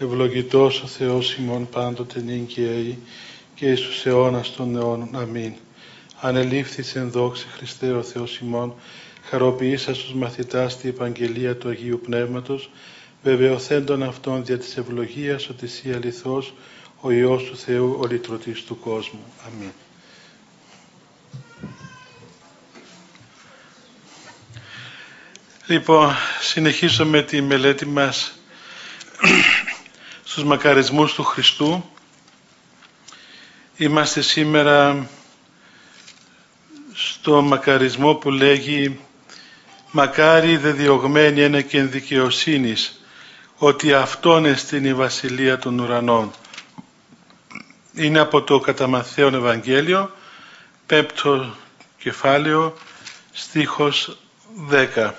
ευλογητός ο Θεός ημών πάντοτε νυν και αεί και εις τους αιώνας των αιώνων. Αμήν. Ανελήφθης εν δόξη Χριστέ ο Θεός ημών, χαροποιήσας τους μαθητάς τη Επαγγελία του Αγίου Πνεύματος, βεβαιωθέντων αυτών δια της ευλογίας ότι εσύ αληθώς ο Υιός του Θεού, ο λυτρωτής του κόσμου. Αμήν. Λοιπόν, συνεχίζουμε τη μελέτη μας στους μακαρισμούς του Χριστού. Είμαστε σήμερα στο μακαρισμό που λέγει «Μακάρι δε διωγμένοι είναι και εν δικαιοσύνης, ότι αυτόν εστιν η βασιλεία των ουρανών». Είναι από το κατά Μαθαίον Ευαγγέλιο, 5ο κεφάλαιο, στίχος 10.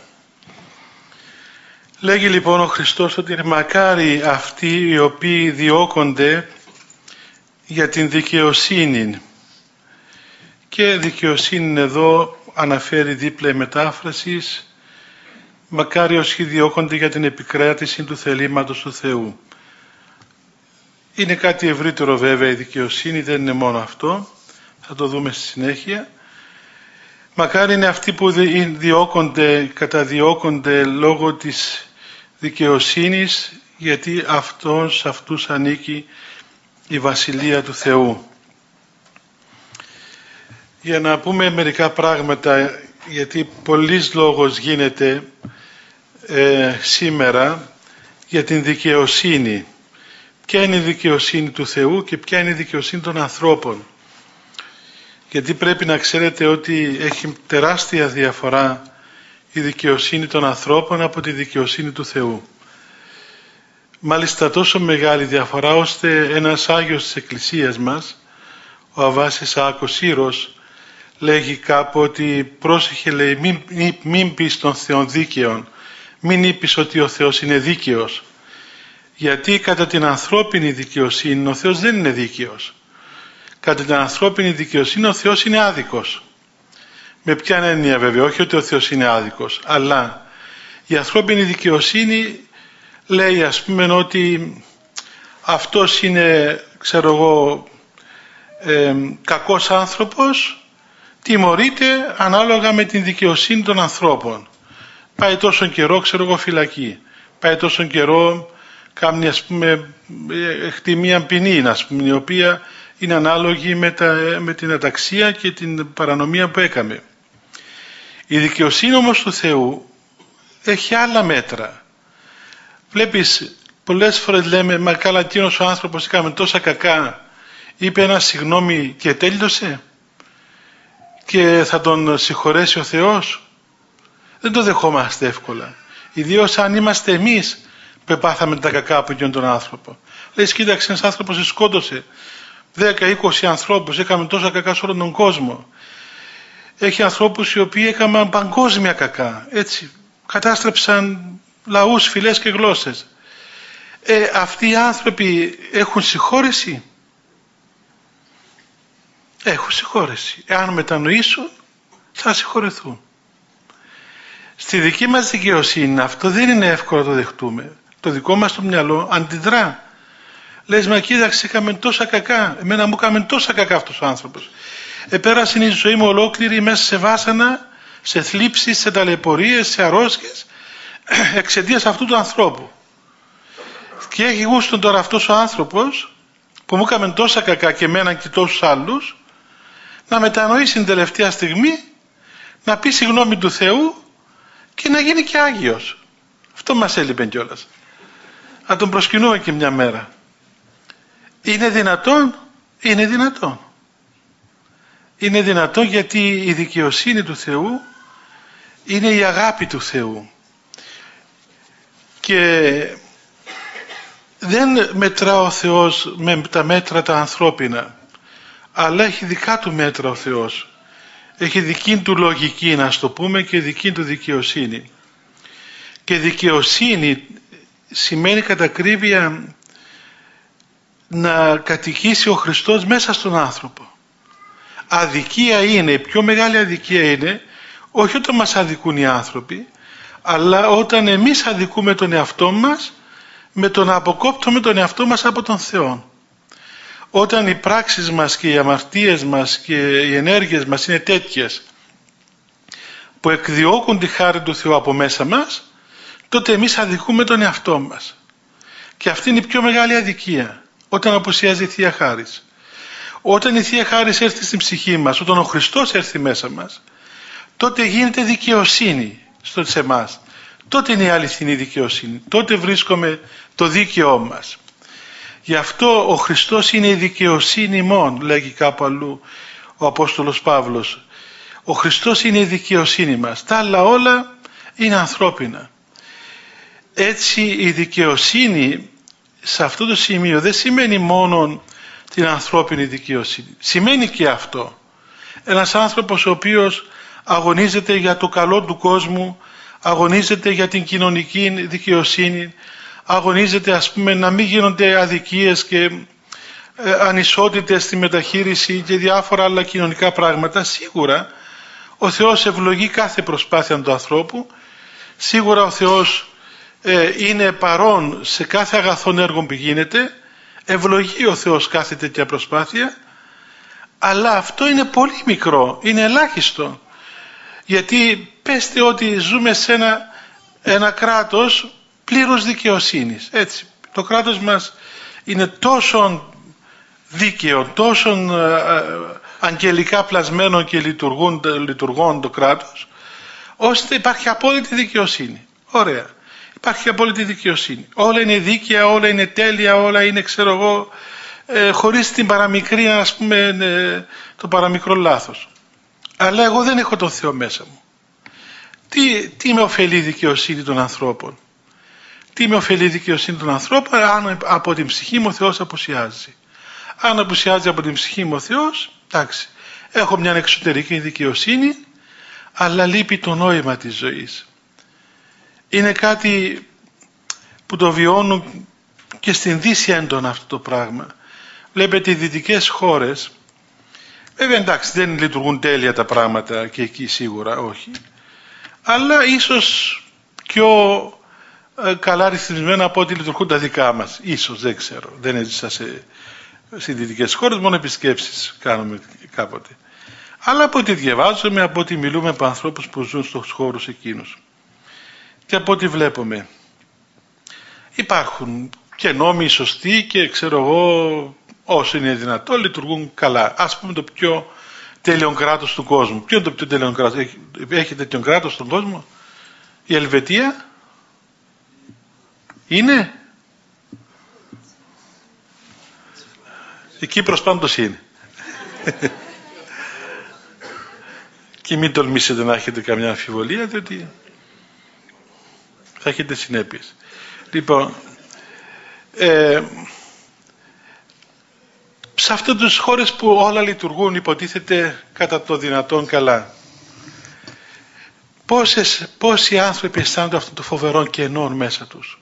Λέγει λοιπόν ο Χριστός ότι μακάρι αυτοί οι οποίοι διώκονται για την δικαιοσύνη. Και δικαιοσύνη εδώ αναφέρει δίπλα η μετάφραση, μακάρι όσοι διώκονται για την επικράτηση του θελήματος του Θεού. Είναι κάτι ευρύτερο βέβαια η δικαιοσύνη, δεν είναι μόνο αυτό, θα το δούμε στη συνέχεια. Μακάρι είναι αυτοί που καταδιώκονται λόγω της δικαιοσύνης, γιατί αυτούς ανήκει η Βασιλεία του Θεού. Για να πούμε μερικά πράγματα, γιατί πολλής λόγος γίνεται σήμερα για την δικαιοσύνη. Ποια είναι η δικαιοσύνη του Θεού και ποια είναι η δικαιοσύνη των ανθρώπων. Γιατί πρέπει να ξέρετε ότι έχει τεράστια διαφορά η δικαιοσύνη των ανθρώπων από τη δικαιοσύνη του Θεού. Μάλιστα τόσο μεγάλη διαφορά ώστε ένας Άγιος της Εκκλησίας μας, ο Αββάς Ισαάκος Σύρος, λέγει κάπου ότι πρόσεχε, λέει, μην πεις τον Θεόν δίκαιον, μην είπεις ότι ο Θεός είναι δίκαιος, γιατί κατά την ανθρώπινη δικαιοσύνη ο Θεός δεν είναι δίκαιος. Κατά την ανθρώπινη δικαιοσύνη ο Θεός είναι άδικος. Με ποια έννοια βέβαια, όχι ότι ο Θεός είναι άδικος, αλλά η ανθρώπινη δικαιοσύνη λέει ας πούμε ότι αυτός είναι, ξέρω εγώ, κακός άνθρωπος, τιμωρείται ανάλογα με την δικαιοσύνη των ανθρώπων. Πάει τόσο καιρό, ξέρω εγώ, φυλακή. Πάει τόσο καιρό, κάνει ας πούμε χτεί μία ποινή, ας πούμε, η οποία είναι ανάλογη με την αταξία και την παρανομία που έκαμε. Η δικαιοσύνη όμως του Θεού έχει άλλα μέτρα. Βλέπεις, πολλές φορές λέμε, μα καλά εκείνος ο άνθρωπος έκαμε τόσα κακά, είπε ένα συγγνώμη και τέλειωσε και θα τον συγχωρέσει ο Θεός. Δεν το δεχόμαστε εύκολα. Ιδίως αν είμαστε εμείς που πάθαμε τα κακά από εκείνον τον άνθρωπο. Λες, κοίταξε, ένας άνθρωπος σκότωσε 10-20 ανθρώπους, έκαμε τόσα κακά σε όλον τον κόσμο. Έχει ανθρώπους οι οποίοι έκαναν παγκόσμια κακά, έτσι, κατάστρεψαν λαούς, φυλές και γλώσσες. Αυτοί οι άνθρωποι έχουν συγχώρεση? Έχουν συγχώρεση. Εάν μετανοήσουν θα συγχωρεθούν. Στη δική μας δικαιοσύνη αυτό δεν είναι εύκολο να το δεχτούμε. Το δικό μας το μυαλό αντιδρά. Λες, μα κοίταξε, έκαμε τόσα κακά. Εμένα μου έκαμε τόσα κακά αυτός ο άνθρωπος. Επέρασε η ζωή μου ολόκληρη μέσα σε βάσανα, σε θλίψεις, σε ταλαιπωρίες, σε αρρώστιες, εξαιτίας αυτού του ανθρώπου. Και έχει γούστον τώρα αυτός ο άνθρωπος που μου έκαμε τόσα κακά και εμένα και τόσους άλλους, να μετανοήσει την τελευταία στιγμή, να πει συγγνώμη του Θεού και να γίνει και Άγιος. Αυτό μας έλειπε κιόλας. Να τον προσκυνούμε και μια μέρα. Είναι δυνατόν? Είναι δυνατόν. Είναι δυνατόν, γιατί η δικαιοσύνη του Θεού είναι η αγάπη του Θεού. Και δεν μετρά ο Θεός με τα μέτρα τα ανθρώπινα, αλλά έχει δικά του μέτρα ο Θεός. Έχει δική του λογική, να το πούμε, και δική του δικαιοσύνη. Και δικαιοσύνη σημαίνει κατά ακρίβεια να κατοικήσει ο Χριστός μέσα στον άνθρωπο. Αδικία είναι, η πιο μεγάλη αδικία είναι όχι όταν μας αδικούν οι άνθρωποι, αλλά όταν εμείς αδικούμε τον εαυτό μας με το να αποκόπτουμε τον εαυτό μας από τον Θεό. Όταν οι πράξεις μας και οι αμαρτίες μας και οι ενέργειες μας είναι τέτοιες που εκδιώκουν τη χάρη του Θεού από μέσα μας, τότε εμείς αδικούμε τον εαυτό μας. Και αυτή είναι η πιο μεγάλη αδικία, όταν απουσιάζει η Θεία Χάρις. Όταν η Θεία Χάρις έρθει στην ψυχή μας, όταν ο Χριστός έρθει μέσα μας, τότε γίνεται δικαιοσύνη σε εμάς. Τότε είναι η αληθινή δικαιοσύνη. Τότε βρίσκουμε το δίκαιό μας. Γι' αυτό ο Χριστός είναι η δικαιοσύνη ημών, λέγει κάπου αλλού ο Απόστολος Παύλος. Ο Χριστός είναι η δικαιοσύνη μας. Τα άλλα όλα είναι ανθρώπινα. Έτσι η δικαιοσύνη σε αυτό το σημείο δεν σημαίνει μόνο την ανθρώπινη δικαιοσύνη. Σημαίνει και αυτό. Ένας άνθρωπος ο οποίος αγωνίζεται για το καλό του κόσμου, αγωνίζεται για την κοινωνική δικαιοσύνη, αγωνίζεται ας πούμε να μην γίνονται αδικίες και ανισότητες στη μεταχείριση και διάφορα άλλα κοινωνικά πράγματα. Σίγουρα ο Θεός ευλογεί κάθε προσπάθεια του ανθρώπου, σίγουρα ο Θεός είναι παρόν σε κάθε αγαθόν έργο που γίνεται, ευλογεί ο Θεός κάθε τέτοια προσπάθεια, αλλά αυτό είναι πολύ μικρό, είναι ελάχιστο. Γιατί πέστε ότι ζούμε σε ένα κράτος πλήρους δικαιοσύνης. Έτσι, το κράτος μας είναι τόσο δίκαιο, τόσο αγγελικά πλασμένο και λειτουργών το κράτος, ώστε υπάρχει απόλυτη δικαιοσύνη. Ωραία. Υπάρχει απόλυτη δικαιοσύνη. Όλα είναι δίκαια, όλα είναι τέλεια, όλα είναι χωρίς την παραμικρή, ας πούμε, το παραμικρό λάθος. Αλλά εγώ δεν έχω τον Θεό μέσα μου. Τι με ωφελεί η δικαιοσύνη των ανθρώπων? Τι με ωφελεί η δικαιοσύνη των ανθρώπων αν από την ψυχή μου ο Θεός απουσιάζει? Αν απουσιάζει από την ψυχή μου ο Θεός, εντάξει, έχω μια εξωτερική δικαιοσύνη, αλλά λείπει το νόημα της ζωής. Είναι κάτι που το βιώνουν και στην Δύση έντονα αυτό το πράγμα. Βλέπετε οι δυτικές χώρες, βέβαια εντάξει δεν λειτουργούν τέλεια τα πράγματα και εκεί σίγουρα όχι, αλλά ίσως πιο καλά ρυθμισμένα από ό,τι λειτουργούν τα δικά μας. Ίσως, δεν ξέρω, δεν έζησα σε δυτικές χώρες, μόνο επισκέψεις κάνουμε κάποτε. Αλλά από ό,τι διαβάζουμε, από ό,τι μιλούμε από ανθρώπους που ζουν στους χώρους εκείνους και από ό,τι βλέπουμε, υπάρχουν και νόμοι σωστοί και ξέρω εγώ όσο είναι δυνατό λειτουργούν καλά. Ας πούμε το πιο τέλειο κράτος του κόσμου. Ποιο είναι το πιο τέλειο κράτος? Έχει τέτοιο κράτος στον κόσμο? Η Ελβετία είναι? Η Κύπρος πάντως είναι. Και μην τολμήσετε να έχετε καμιά αμφιβολία, διότι θα έχετε συνέπειες. Λοιπόν, σε αυτές τις χώρες που όλα λειτουργούν υποτίθεται κατά το δυνατόν καλά, πόσοι άνθρωποι αισθάνονται αυτό το φοβερό κενό μέσα τους?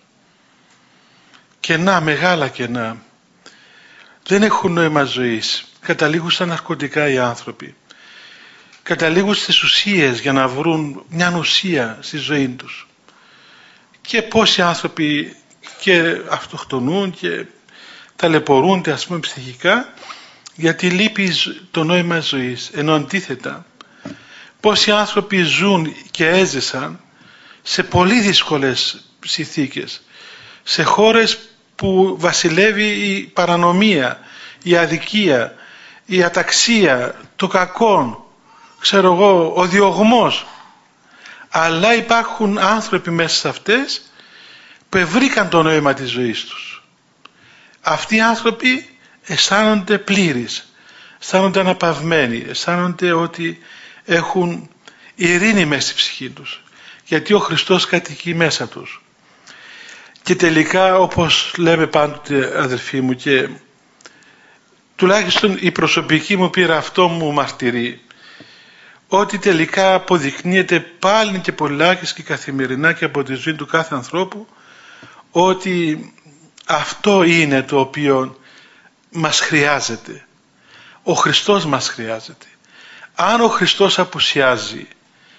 Κενά, μεγάλα κενά. Δεν έχουν νόημα ζωής. Καταλήγουν στα ναρκωτικά οι άνθρωποι. Καταλήγουν στις ουσίες για να βρουν μια ουσία στη ζωή τους. Και πόσοι άνθρωποι και αυτοκτονούν και ταλαιπωρούνται ας πούμε ψυχικά, γιατί λείπει το νόημα ζωής. Ενώ αντίθετα, πόσοι άνθρωποι ζουν και έζησαν σε πολύ δύσκολες συνθήκες, σε χώρες που βασιλεύει η παρανομία, η αδικία, η αταξία, το κακό, ξέρω εγώ, ο διωγμός. Αλλά υπάρχουν άνθρωποι μέσα σε αυτές που βρήκαν το νόημα της ζωής τους. Αυτοί οι άνθρωποι αισθάνονται πλήρεις, αισθάνονται αναπαυμένοι, αισθάνονται ότι έχουν ειρήνη μέσα στη ψυχή τους, γιατί ο Χριστός κατοικεί μέσα τους. Και τελικά, όπως λέμε πάντοτε αδελφοί μου, και τουλάχιστον η προσωπική μου πείρα αυτό μου μαρτυρεί, ότι τελικά αποδεικνύεται πάλι και πολλάκις και καθημερινά και από τη ζωή του κάθε ανθρώπου, ότι αυτό είναι το οποίο μας χρειάζεται. Ο Χριστός μας χρειάζεται. Αν ο Χριστός απουσιάζει,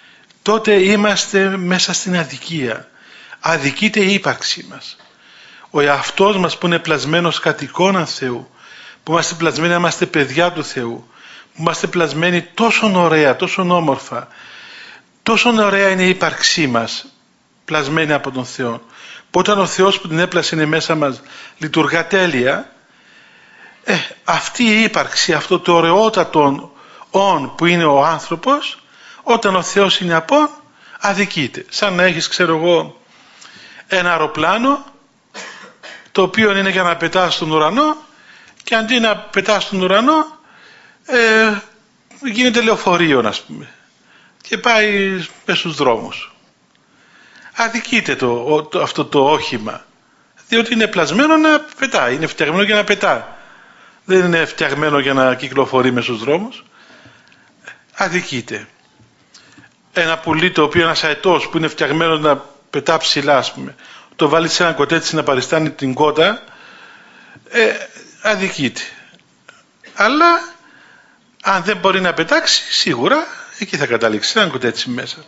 τότε είμαστε μέσα στην αδικία. Αδικείται η ύπαρξή μας. ο εαυτός μας που είναι πλασμένος κατ' εικόνα Θεού, που είμαστε πλασμένοι να είμαστε παιδιά του Θεού, που είμαστε πλασμένοι τόσο ωραία, τόσο όμορφα, τόσο ωραία είναι η ύπαρξή μας, πλασμένη από τον Θεό, που όταν ο Θεός που την έπλασε είναι μέσα μας λειτουργά τέλεια, αυτή η ύπαρξη, αυτό το ωραιότατο «ον» που είναι ο άνθρωπος, όταν ο Θεός είναι απόν, αδικείται. Σαν να έχεις, ξέρω εγώ, ένα αεροπλάνο το οποίο είναι για να πετάς στον ουρανό, και αντί να πετάς στον ουρανό γίνεται λεωφορείο, ας πούμε, και πάει μες στους δρόμους. Αδικείται αυτό το όχημα, διότι είναι πλασμένο να πετάει, είναι φτιαγμένο για να πετά, δεν είναι φτιαγμένο για να κυκλοφορεί μες στους δρόμους. Αδικείται. Ένα πουλί το οποίο, ένας αετός που είναι φτιαγμένο να πετά ψηλά, ας πούμε, το βάλει σε ένα κοτέτσι να παριστάνει την κότα, αδικείται. Αλλά αν δεν μπορεί να πετάξει, σίγουρα εκεί θα καταλήξει, σε ένα κοτέτσι μέσα.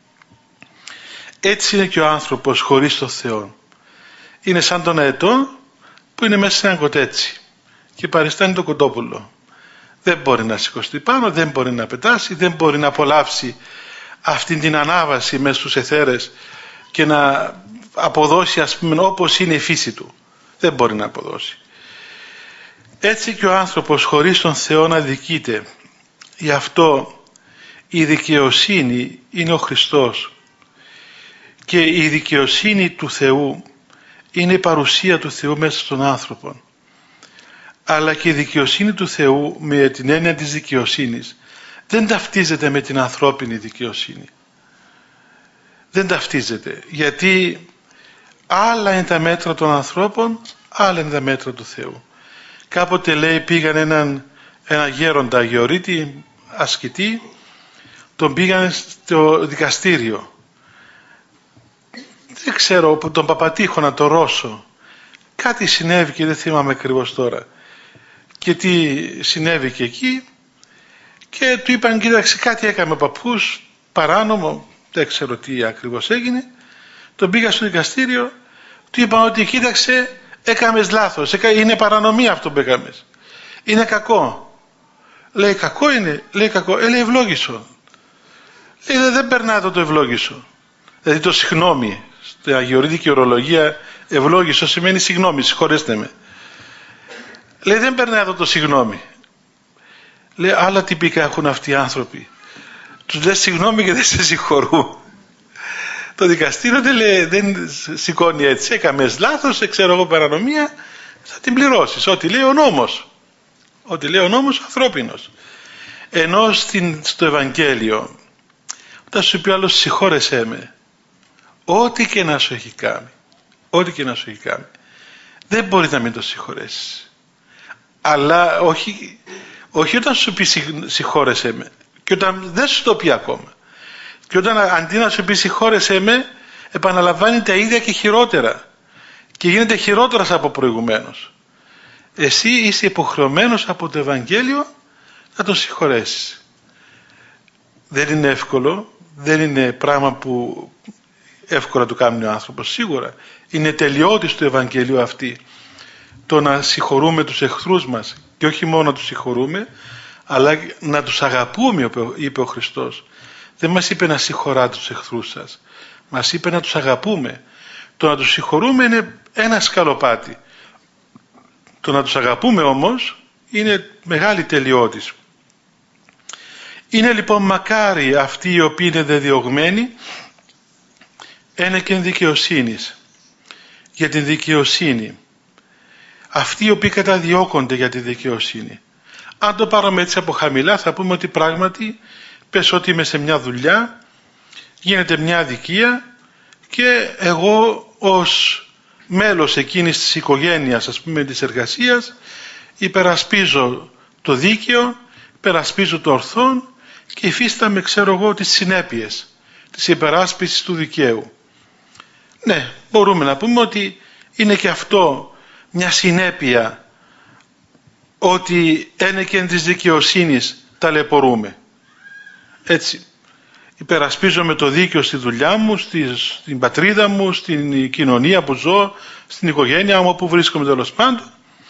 Έτσι είναι και ο άνθρωπος χωρίς τον Θεό. Είναι σαν τον αετό που είναι μέσα σε ένα κοτέτσι και παριστάνει το κοτόπουλο. Δεν μπορεί να σηκωστεί πάνω, δεν μπορεί να πετάσει, δεν μπορεί να απολαύσει αυτή την ανάβαση μέσα στους αιθέρες και να αποδώσει, ας πούμε, όπως είναι η φύση του. Δεν μπορεί να αποδώσει. Έτσι και ο άνθρωπος χωρίς τον Θεό να αδικείται. Γι' αυτό η δικαιοσύνη είναι ο Χριστός, και η δικαιοσύνη του Θεού είναι η παρουσία του Θεού μέσα στον άνθρωπο. Αλλά και η δικαιοσύνη του Θεού, με την έννοια της δικαιοσύνης, δεν ταυτίζεται με την ανθρώπινη δικαιοσύνη. Δεν ταυτίζεται, γιατί άλλα είναι τα μέτρα των ανθρώπων, άλλα είναι τα μέτρα του Θεού. Κάποτε, λέει, πήγαν ένα γέροντα αγιορείτη, ασκητή, τον πήγαν στο δικαστήριο. Δεν ξέρω, τον Παπατήχωνα, τον Ρώσο. Κάτι συνέβη και δεν θυμάμαι ακριβώς τώρα. Και τι συνέβη και εκεί, και του είπαν, κοίταξε, κάτι έκανε ο παππούς παράνομο, δεν ξέρω τι ακριβώς έγινε. Τον πήγα στο δικαστήριο, του είπαν ότι κοίταξε, έκαμες λάθος, είναι παρανομία αυτό που έκαμες, είναι κακό. Λέει, κακό είναι? Λέει, κακό. Λέει, ευλόγησο. Λέει, δεν περνάτε το ευλόγησο. Δηλαδή το συγγνώμη, στην αγιορείτικη ορολογία, ευλόγησο σημαίνει συγγνώμη, συγχωρέστε με. Λέει, δεν περνάτε το συγγνώμη. Λέει, άλλα τυπικά έχουν αυτοί οι άνθρωποι. Τους λες συγγνώμη και δεν σε συγχωρούν. Το δικαστήριο δεν σηκώνει έτσι. Έκαμες λάθος, ξέρω εγώ, παρανομία, θα την πληρώσεις. Ό,τι λέει ο νόμος. Ό,τι λέει ο νόμος ανθρώπινος. Ενώ στο Ευαγγέλιο, όταν σου πει ο άλλος συγχώρεσέ με, ό,τι και να σου έχει κάνει, ό,τι και να σου έχει κάνει, δεν μπορείς να μην το συγχωρέσεις. Αλλά όχι όταν σου πει συγχώρεσέ με, και όταν δεν σου το πει ακόμα. Και όταν αντί να σου πει συγχώρεσέ με, επαναλαμβάνει τα ίδια και χειρότερα. Και γίνεται χειρότερος από προηγουμένως. Εσύ είσαι υποχρεωμένος από το Ευαγγέλιο να τον συγχωρέσεις. Δεν είναι εύκολο, δεν είναι πράγμα που εύκολα του κάνει ο άνθρωπος, σίγουρα. Είναι τελειότης του Ευαγγελίου αυτή, το να συγχωρούμε τους εχθρούς μας, και όχι μόνο να τους συγχωρούμε, αλλά να τους αγαπούμε, είπε ο Χριστός. Δεν μας είπε να συγχωράτε τους εχθρούς σας, μας είπε να τους αγαπούμε. Το να τους συγχωρούμε είναι ένα σκαλοπάτι. Το να τους αγαπούμε όμως είναι μεγάλη τελειότης. Είναι λοιπόν μακάρι αυτοί οι οποίοι είναι δεδιωγμένοι ένεκεν δικαιοσύνης, για την δικαιοσύνη. Αυτοί οι οποίοι καταδιώκονται για τη δικαιοσύνη. Αν το πάρουμε έτσι από χαμηλά, θα πούμε ότι πράγματι, πες ότι είμαι σε μια δουλειά, γίνεται μια αδικία και εγώ ως μέλος εκείνης της οικογένειας, ας πούμε, της εργασίας, υπερασπίζω το δίκαιο, υπερασπίζω το ορθόν και υφίσταμαι, ξέρω εγώ, τις συνέπειες της υπεράσπισης του δικαίου. Ναι, μπορούμε να πούμε ότι είναι και αυτό μια συνέπεια, ότι ένεκεν της δικαιοσύνης ταλαιπωρούμε. Έτσι. υπερασπίζομαι το δίκαιο στη δουλειά μου, στην πατρίδα μου, στην κοινωνία που ζω, στην οικογένεια μου, όπου βρίσκομαι τέλος πάντων,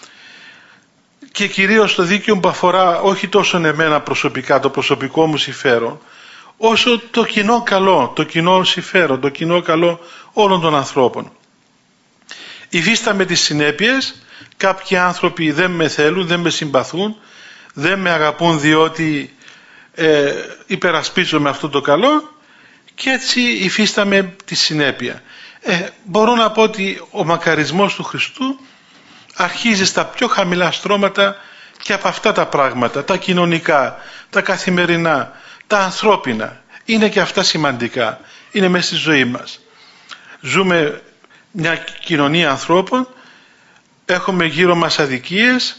και κυρίως το δίκαιο που αφορά όχι τόσο εμένα προσωπικά, το προσωπικό μου συμφέρον, όσο το κοινό καλό, το κοινό συμφέρον, το κοινό καλό όλων των ανθρώπων. Υφίσταμαι τις συνέπειες. Κάποιοι άνθρωποι δεν με θέλουν, δεν με συμπαθούν, δεν με αγαπούν διότι υπερασπίζομαι αυτό το καλό, και έτσι υφίσταμαι τη συνέπεια. Μπορώ να πω ότι ο μακαρισμός του Χριστού αρχίζει στα πιο χαμηλά στρώματα και από αυτά τα πράγματα, τα κοινωνικά, τα καθημερινά, τα ανθρώπινα. Είναι και αυτά σημαντικά, είναι μέσα στη ζωή μας. Ζούμε μια κοινωνία ανθρώπων, έχουμε γύρω μας αδικίες,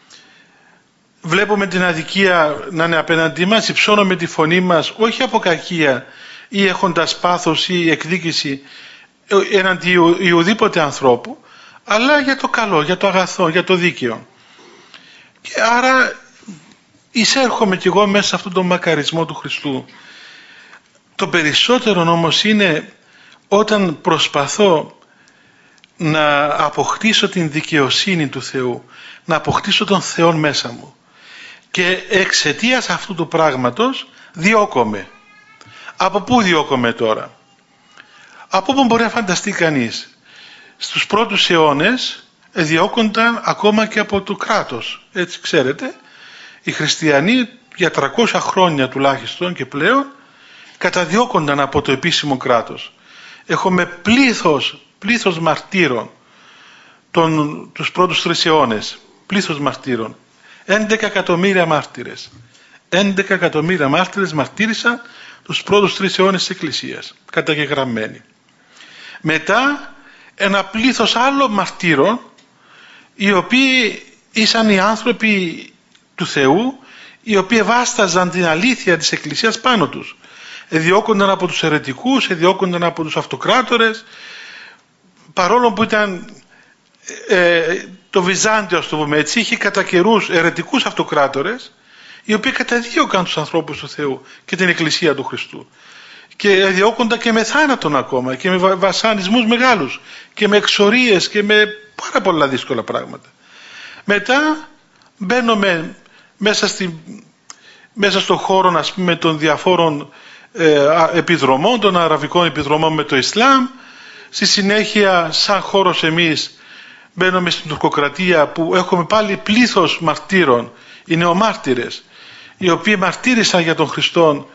βλέπουμε την αδικία να είναι απέναντί μας, υψώνουμε τη φωνή μας όχι από κακία ή έχοντας πάθος ή εκδίκηση έναντι ουδήποτε ανθρώπου, αλλά για το καλό, για το αγαθό, για το δίκαιο. Και άρα εισέρχομαι κι εγώ μέσα σε αυτόν τον μακαρισμό του Χριστού. Το περισσότερο όμως είναι όταν προσπαθώ να αποκτήσω την δικαιοσύνη του Θεού, να αποκτήσω τον Θεό μέσα μου, και εξαιτίας αυτού του πράγματος διώκομαι. Από πού διώκομαι τώρα? Από όπου μπορεί να φανταστεί κανείς. Στους πρώτους αιώνες διώκονταν ακόμα και από το κράτος. Έτσι ξέρετε, οι χριστιανοί για 300 χρόνια τουλάχιστον και πλέον καταδιώκονταν από το επίσημο κράτος. Έχουμε πλήθος μαρτύρων τους πρώτους 3 αιώνες. Πλήθος μαρτύρων. 11 εκατομμύρια μάρτυρες. 11 εκατομμύρια μάρτυρες μαρτύρησαν τους πρώτους 3 αιώνες της Εκκλησίας, καταγεγραμμένοι. Μετά ένα πλήθος άλλων μαρτύρων, οι οποίοι ήσαν οι άνθρωποι του Θεού, οι οποίοι βάσταζαν την αλήθεια της Εκκλησίας πάνω τους. Εδιώκονταν από τους αιρετικούς, εδιώκονταν από τους αυτοκράτορες, παρόλο που ήταν το Βυζάντιο, ας το πούμε έτσι, είχε κατά καιρούς αιρετικούς αυτοκράτορες, οι οποίοι καταδίωκαν τους ανθρώπους του Θεού και την Εκκλησία του Χριστού. Και διώκονταν και με θάνατον ακόμα και με βασανισμούς μεγάλους και με εξορίες και με πάρα πολλά δύσκολα πράγματα. Μετά μπαίνουμε μέσα στον χώρο, ας πούμε, των διαφόρων επιδρομών, των αραβικών επιδρομών με το Ισλάμ. Στη συνέχεια, σαν χώρος εμείς μπαίνουμε στην τουρκοκρατία, που έχουμε πάλι πλήθος μαρτύρων, οι νεομάρτυρες, οι οποίοι μαρτύρησαν για τον Χριστό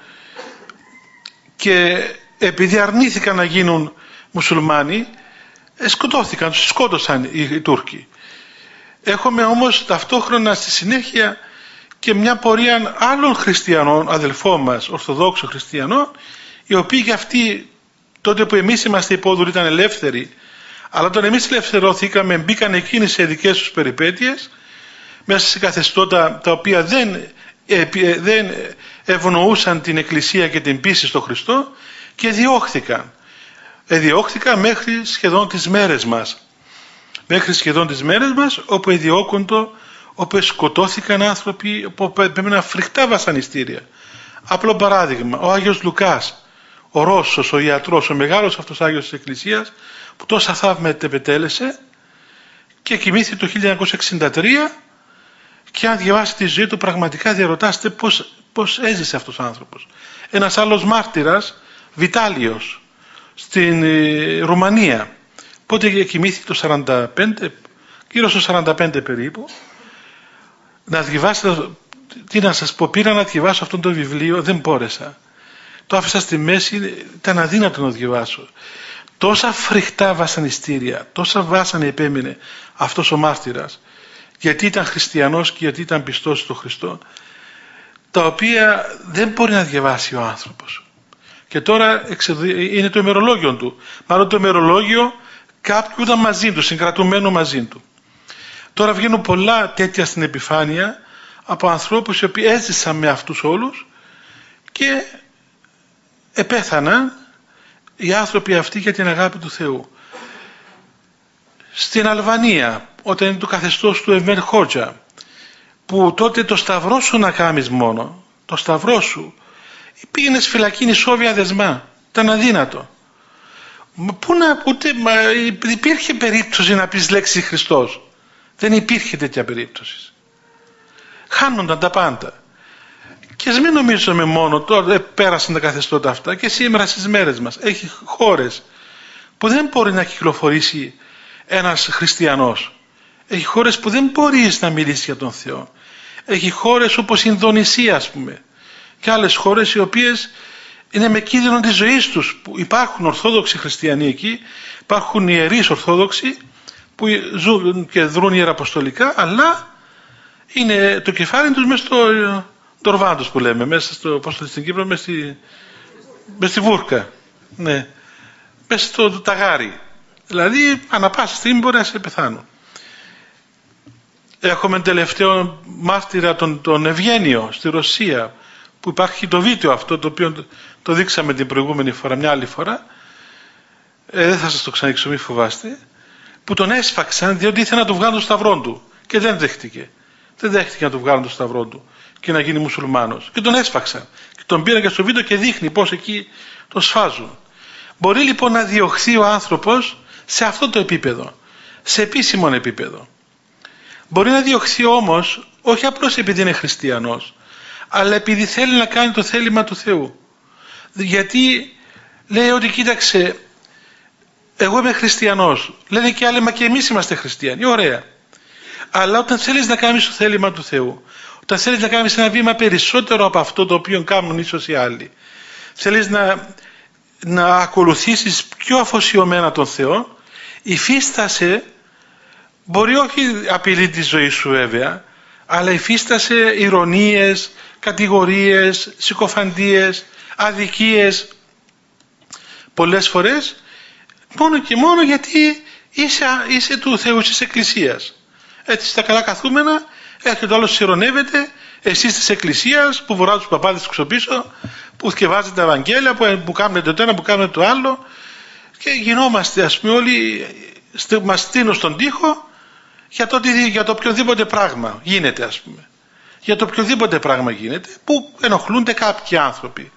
και επειδή αρνήθηκαν να γίνουν μουσουλμάνοι, σκοτώθηκαν, τους σκότωσαν οι Τούρκοι. Έχουμε όμως ταυτόχρονα στη συνέχεια και μια πορεία άλλων χριστιανών, αδελφών μας, ορθοδόξων χριστιανών, οι οποίοι και αυτοί τότε που εμείς είμαστε υπόδουλοι ήταν ελεύθεροι, αλλά όταν εμείς ελευθερωθήκαμε μπήκαν εκείνοι σε δικές τους περιπέτειες, μέσα σε καθεστώτα τα οποία δεν ευνοούσαν την Εκκλησία και την πίστη στο Χριστό, και διώχθηκαν μέχρι σχεδόν τις μέρες μας. Μέχρι σχεδόν τις μέρες μας, όπου εδιώκοντο, όπου σκοτώθηκαν άνθρωποι, όπου έπαιρναν φρικτά βασανιστήρια. Απλό παράδειγμα, ο Άγιος Λουκάς, ο Ρώσος, ο ιατρός, ο μεγάλος αυτός Άγιος της Εκκλησίας, που τόσα θαύματα επετέλεσε και κοιμήθηκε το 1963, και αν διαβάσει τη ζωή του πραγματικά διαρωτάστε πώς έζησε αυτός ο άνθρωπος. Ένας άλλος μάρτυρας, Βιτάλιος, στην Ρουμανία, πότε κοιμήθηκε το 45, γύρω στο 45 περίπου. Να διαβάσετε, τι να σας πω, πήρα να διαβάσω αυτό το βιβλίο, δεν μπόρεσα. Το άφησα στη μέση, ήταν αδύνατο να το διαβάσω. Τόσα φρικτά βασανιστήρια, τόσα βάσανη επέμεινε αυτός ο μάρτυρας, γιατί ήταν χριστιανός και γιατί ήταν πιστός στον Χριστό, τα οποία δεν μπορεί να διαβάσει ο άνθρωπος. Και τώρα είναι το ημερολόγιο του. Μάλλον το ημερολόγιο κάποιου ήταν μαζί του, συγκρατουμένο μαζί του. Τώρα βγαίνουν πολλά τέτοια στην επιφάνεια από ανθρώπους οι οποίοι έζησαν με αυτούς όλους και επέθαναν οι άνθρωποι αυτοί για την αγάπη του Θεού. Στην Αλβανία, όταν είναι το καθεστώς του Εβέρ Χότζα, που τότε το σταυρό σου να κάνεις μόνο, το σταυρό σου, Πήγαινε στη φυλακή νησόβια δεσμά. Ήταν αδύνατο. Υπήρχε περίπτωση να πεις λέξη Χριστός. Δεν υπήρχε τέτοια περίπτωση. Χάνονταν τα πάντα. Και ας μην νομίζουμε μόνο, τώρα πέρασαν τα καθεστώτα αυτά και σήμερα στις μέρες μας έχει χώρες που δεν μπορεί να κυκλοφορήσει ένας χριστιανός. Έχει χώρες που δεν μπορείς να μιλήσεις για τον Θεό. Έχει χώρες όπως η Ινδονησία, ας πούμε, και άλλες χώρες οι οποίες είναι με κίνδυνο της ζωής τους, που υπάρχουν Ορθόδοξοι χριστιανοί εκεί, υπάρχουν ιερείς Ορθόδοξοι που ζουν και δρούν ιεραποστολικά, αλλά είναι το κεφάλι τους μέσα στο τορβά τους που λέμε, μέσα στο, πώς το στην Κύπρο, μέσα στη βούρκα, ναι, μέσα στο ταγάρι. Δηλαδή ανά πάσα στιγμή μπορεί να σε πεθάνουν. Έχουμε τελευταίο μάρτυρα τον Ευγένιο στη Ρωσία, που υπάρχει το βίντεο αυτό, το οποίο το δείξαμε την προηγούμενη φορά, μια άλλη φορά, δεν θα σας το ξαναδείξω, μη φοβάστε, που τον έσφαξαν διότι ήθελε να του βγάλουν το σταυρό του και δεν δέχτηκε. Δεν δέχτηκε να του βγάλουν το σταυρό του και να γίνει μουσουλμάνος. Και τον έσφαξαν. Και τον πήραν και στο βίντεο και δείχνει πώς εκεί τον σφάζουν. Μπορεί λοιπόν να διωχθεί ο άνθρωπος σε αυτό το επίπεδο, σε επίσημο επίπεδο. Μπορεί να διωχθεί όμως όχι απλώς επειδή είναι χριστιανός, αλλά επειδή θέλει να κάνει το θέλημα του Θεού. Γιατί λέει ότι κοίταξε, εγώ είμαι χριστιανός. Λένε και άλλοι, μα και εμείς είμαστε χριστιανοί. Ωραία. Αλλά όταν θέλεις να κάνεις το θέλημα του Θεού, όταν θέλεις να κάνεις ένα βήμα περισσότερο από αυτό το οποίο κάνουν ίσως οι άλλοι, θέλεις να ακολουθήσεις πιο αφοσιωμένα τον Θεό, υφίστασε, μπορεί όχι απειλή τη ζωή σου βέβαια, αλλά υφίστασε ηρωνίες, κατηγορίες, συκοφαντίες, αδικίες πολλές φορές, μόνο και μόνο γιατί είσαι του Θεού, της Εκκλησίας. Έτσι στα καλά καθούμενα έρχεται ο άλλος, ειρωνεύεται, εσείς της Εκκλησίας που βουρά τους παπάδες τους πίσω, που θκευάζετε τα Ευαγγέλια, που κάνετε το ένα, που κάνετε το άλλο, και γινόμαστε, ας πούμε, όλοι μας στείνουν στον τοίχο για το οποιοδήποτε πράγμα γίνεται, ας πούμε. Για το οποιοδήποτε πράγμα γίνεται, που ενοχλούνται κάποιοι άνθρωποι.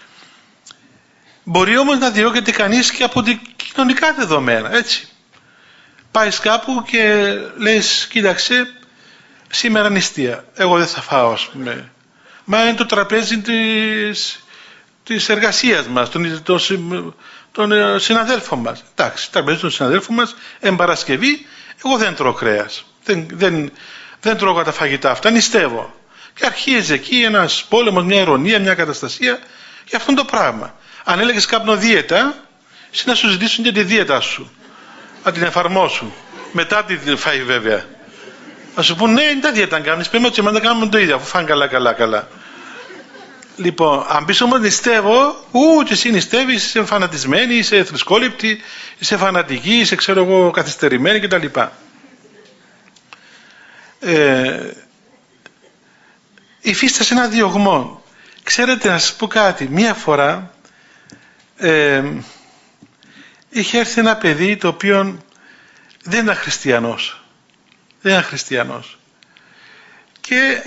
Μπορεί όμως να διώκεται κανείς και από την κοινωνικά δεδομένα, έτσι. Πάει κάπου και λες, κοίταξε, σήμερα νηστεία, εγώ δεν θα φάω, ας πούμε. Μα είναι το τραπέζι της εργασίας μας, των συναδέλφων μας. Εντάξει, τραπέζι των συναδέλφων μας, Παρασκευή, εγώ δεν τρώω κρέας. Δεν τρώω τα φαγητά αυτά, νηστεύω. Και αρχίζει εκεί ένας πόλεμος, μια ειρωνία, μια καταστασία για αυτό το πράγμα. Αν έλεγες κάποιον δίαιτα, εσύ να σου ζητήσουν και τη δίαιτα σου, να την εφαρμόσουν. Μετά τη φάει βέβαια. Να σου πούν, ναι, είναι τα δίαιτα να κάνεις, πρέπει να τα κάνουμε το ίδιο, αφού φάνε καλά. Λοιπόν, αν πεις όμως νηστεύω, και εσύ νηστεύεις, είσαι φανατισμένη, είσαι θρησκόληπτη, είσαι φανατική, είσαι ξέρω εγώ καθυστερημένη κτλ. Υφίστασε ένα διωγμό. Ξέρετε, να σας πω κάτι, μία φορά είχε έρθει ένα παιδί το οποίο δεν ήταν χριστιανός. Και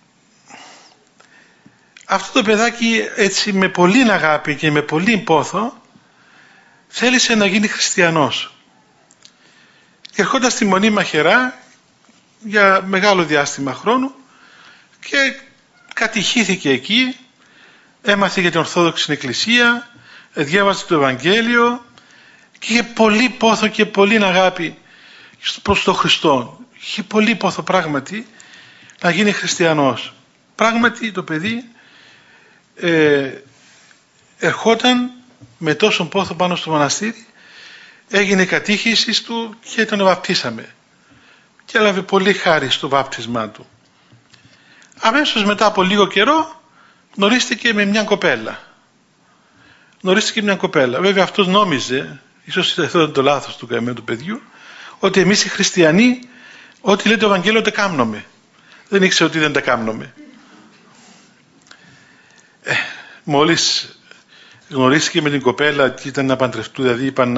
αυτό το παιδάκι έτσι με πολύ αγάπη και με πολύ πόθο θέλησε να γίνει χριστιανός. Και ερχόταν στη Μονή Μαχαιρά για μεγάλο διάστημα χρόνου και κατηχήθηκε εκεί, έμαθε για την Ορθόδοξη Εκκλησία, διάβασε το Ευαγγέλιο και είχε πολύ πόθο και πολύ αγάπη προς τον Χριστό. Είχε πολύ πόθο πράγματι να γίνει χριστιανός. Πράγματι το παιδί ερχόταν με τόσο πόθο πάνω στο μοναστήρι, έγινε η κατήχηση του και τον βαπτίσαμε. Και έλαβε πολύ χάρη στο βάπτισμά του. Αμέσως μετά από λίγο καιρό γνωρίστηκε με μια κοπέλα. Βέβαια αυτός νόμιζε, ίσως αυτό ήταν το λάθος του καημένου του παιδιού, ότι εμείς οι χριστιανοί ό,τι λέει το Ευαγγέλιο τα κάμνομαι. Δεν ήξερε ότι δεν τα κάμνομαι. Μόλις γνωρίστηκε με την κοπέλα και ήταν να παντρευτούν, δηλαδή είπαν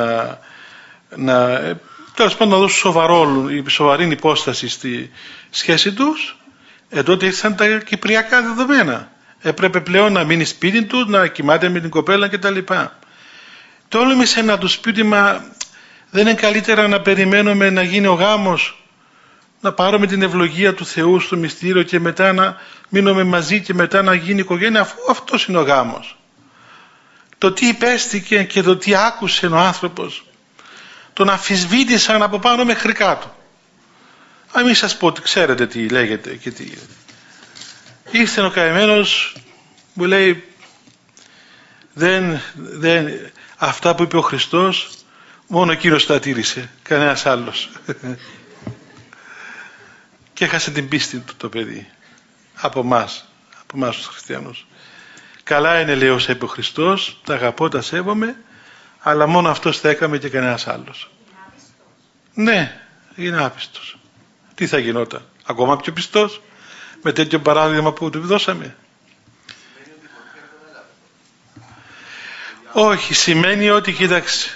τέλος πάντων να δώσουν σοβαρή υπόσταση στη σχέση τους, τότε ήρθαν τα κυπριακά δεδομένα. Έπρεπε πλέον να μείνει σπίτι του, να κοιμάται με την κοπέλα κτλ. Τόλμησε να του πει ότι δεν είναι καλύτερα να περιμένουμε να γίνει ο γάμος, να πάρουμε την ευλογία του Θεού στο μυστήριο και μετά να μείνουμε μαζί και μετά να γίνει οικογένεια, αφού αυτός είναι ο γάμος. Το τι υπέστηκε και το τι άκουσε ο άνθρωπος, τον αμφισβήτησαν από πάνω μέχρι κάτω. Αν μην σας πω ότι ξέρετε τι λέγεται και τι. Ήρθε ο καημένος, μου λέει, αυτά που είπε ο Χριστός μόνο εκείνος τα τήρησε, κανένας άλλος. Και έχασε την πίστη του το παιδί από εμάς τους χριστιανούς. Καλά είναι, λέει, όσα είπε ο Χριστός, τα αγαπώ, τα σέβομαι, αλλά μόνο αυτός τα έκαμε και κανένας άλλος. Ναι, είναι άπιστος. Τι θα γινόταν, ακόμα πιο πιστός με τέτοιο παράδειγμα που του δώσαμε? Όχι, σημαίνει ότι, κοίταξε,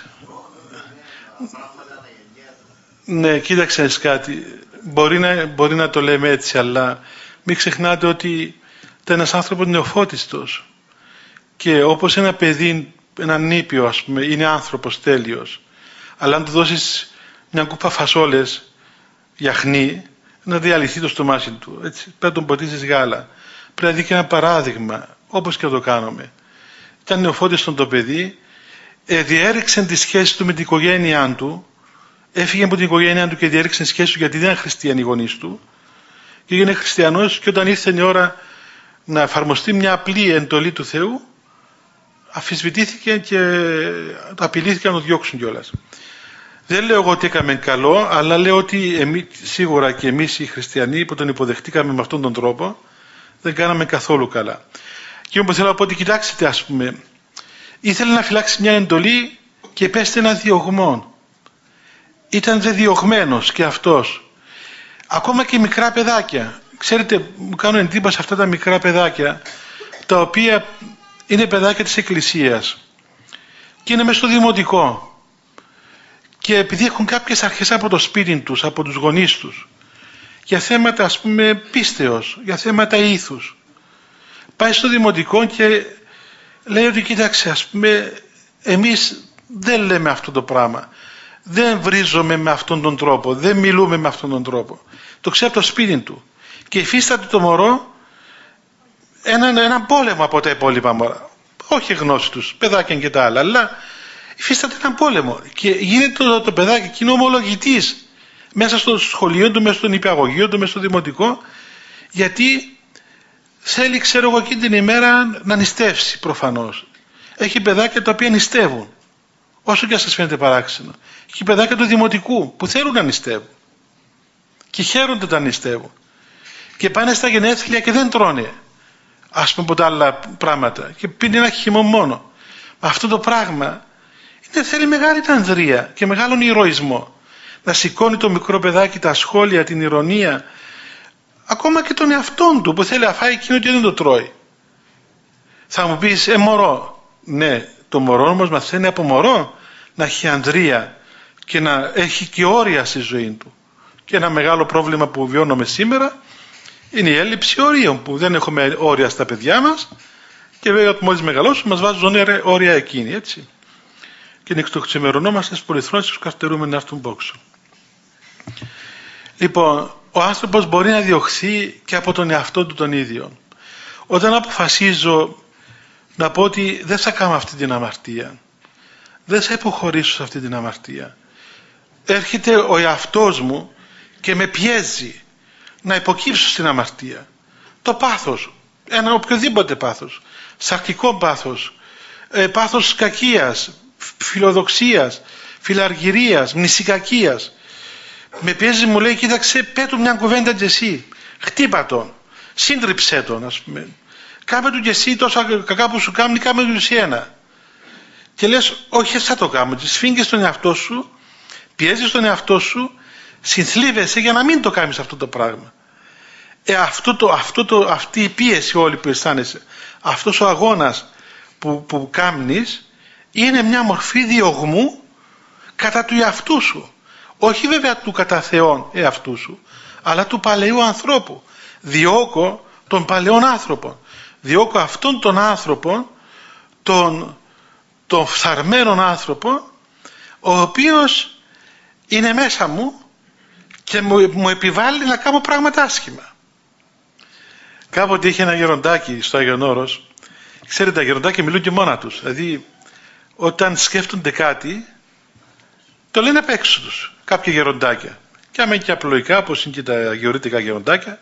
ναι, κοίταξε κάτι, μπορεί να το λέμε έτσι, αλλά μην ξεχνάτε ότι ήταν ένας άνθρωπος νεοφώτιστος και όπως ένα παιδί, ένα νήπιο ας πούμε, είναι άνθρωπος τέλειος, αλλά αν του δώσεις μια κούπα φασόλες γιαχνί, να διαλυθεί το στομάχι του, έτσι, πρέπει να τον ποτίσεις γάλα, πρέπει να δει και ένα παράδειγμα, όπως και το κάνουμε. Ήταν νεοφώτιστο το παιδί, διέριξε τη σχέση του με την οικογένειά του, έφυγε από την οικογένειά του και διέριξε τη σχέση του γιατί δεν ήταν χριστιανοί οι γονείς του και έγινε χριστιανός, και όταν ήρθε η ώρα να εφαρμοστεί μια απλή εντολή του Θεού, αμφισβητήθηκε και απειλήθηκαν να το διώξουν κιόλας. Δεν λέω εγώ ότι έκαμε καλό, αλλά λέω ότι σίγουρα και εμείς οι χριστιανοί που τον υποδεχτήκαμε με αυτόν τον τρόπο δεν κάναμε καθόλου καλά. Και όμως θέλω να πω ότι κοιτάξτε, ας πούμε, ήθελε να φυλάξει μια εντολή και πέστε ένα διωγμό. Ήταν δε διωγμένος και αυτός. Ακόμα και μικρά παιδάκια. Ξέρετε, μου κάνουν εντύπωση αυτά τα μικρά παιδάκια, τα οποία είναι παιδάκια της Εκκλησίας και είναι μέσα στο δημοτικό. Και επειδή έχουν κάποιες αρχές από το σπίτι τους, από τους γονείς τους, για θέματα ας πούμε πίστεως, για θέματα ήθους, πάει στο δημοτικό και λέει ότι κοίταξε, ας πούμε, εμείς δεν λέμε αυτό το πράγμα, δεν βρίζομαι με αυτόν τον τρόπο, δεν μιλούμε με αυτόν τον τρόπο. Το ξέρει από το σπίτι του και υφίσταται το μωρό έναν πόλεμο από τα υπόλοιπα μωρά, όχι γνώση τους, παιδάκια και τα άλλα, αλλά υφίσταται έναν πόλεμο και γίνεται το παιδάκι εκείνο ομολογητής μέσα στο σχολείο του, μέσα στον νηπιαγωγείο του, μέσα στο δημοτικό, γιατί θέλει, ξέρω εγώ, εκείνη την ημέρα να νηστεύσει προφανώς. Έχει παιδάκια τα οποία νηστεύουν, όσο και αν σας φαίνεται παράξενο. Έχει παιδάκια του δημοτικού που θέλουν να νηστεύουν και χαίρονται όταν νηστεύουν και πάνε στα γενέθλια και δεν τρώνε, ας πούμε, από τα άλλα πράγματα και πίνει ένα χυμό μόνο. Αυτό το πράγμα θέλει μεγάλη τανδρεία και μεγάλον ηρωισμό. Να σηκώνει το μικρό παιδάκι τα σχόλια, την ηρωνία, ακόμα και τον εαυτόν του που θέλει να φάει εκείνο και δεν το τρώει. Θα μου πεις, μωρό. Ναι, το μωρό όμως μαθαίνει από μωρό να έχει ανδρεία και να έχει και όρια στη ζωή του. Και ένα μεγάλο πρόβλημα που βιώνουμε σήμερα είναι η έλλειψη ορίων, που δεν έχουμε όρια στα παιδιά μας και βέβαια μόλις μεγαλώσουν μας βάζουν όρια εκείνοι, έτσι. Και το ξημερωνόμαστε στους πολυθρόνες τους καρτερούμε να έρθουν πόξο. Λοιπόν, ο άνθρωπος μπορεί να διωχθεί και από τον εαυτό του τον ίδιο. Όταν αποφασίζω να πω ότι δεν θα κάνω αυτή την αμαρτία, δεν θα υποχωρήσω σε αυτή την αμαρτία, έρχεται ο εαυτός μου και με πιέζει να υποκύψω στην αμαρτία. Το πάθος, ένα οποιοδήποτε πάθος, σαρκικό πάθος, πάθος κακίας, φιλοδοξίας, φιλαργυρίας, μνησικακίας, με πιέζει, μου λέει, κοίταξε, πέτου μια κουβέντα και εσύ, χτύπα τον, σύντριψέ τον, ας πούμε, κάμε του και εσύ τόσα κακά που σου κάνει, κάμε του εσύ ένα. Και λες, όχι, θα το κάνω, και σφίγγεις τον εαυτό σου, πιέζεις τον εαυτό σου, συνθλίβεσαι για να μην το κάνεις αυτό το πράγμα. Αυτή η πίεση όλη που αισθάνεσαι, αυτός ο αγώνας που κάνεις, είναι μια μορφή διωγμού κατά του εαυτού σου. Όχι βέβαια του κατά Θεόν εαυτού σου, αλλά του παλαιού ανθρώπου. Διώκω τον παλαιόν άνθρωπο. Διώκω αυτόν τον άνθρωπο, τον φθαρμένον άνθρωπο, ο οποίος είναι μέσα μου και μου επιβάλλει να κάνω πράγματα άσχημα. Κάποτε είχε ένα γεροντάκι στο Άγιον Όρος. Ξέρετε, τα γεροντάκια μιλούν και μόνα τους. Δηλαδή, όταν σκέφτονται κάτι, το λένε απ' έξω τους. Κάποια γεροντάκια. Και άμα είναι και απλοϊκά, όπως είναι και τα γεωρητικά γεροντάκια.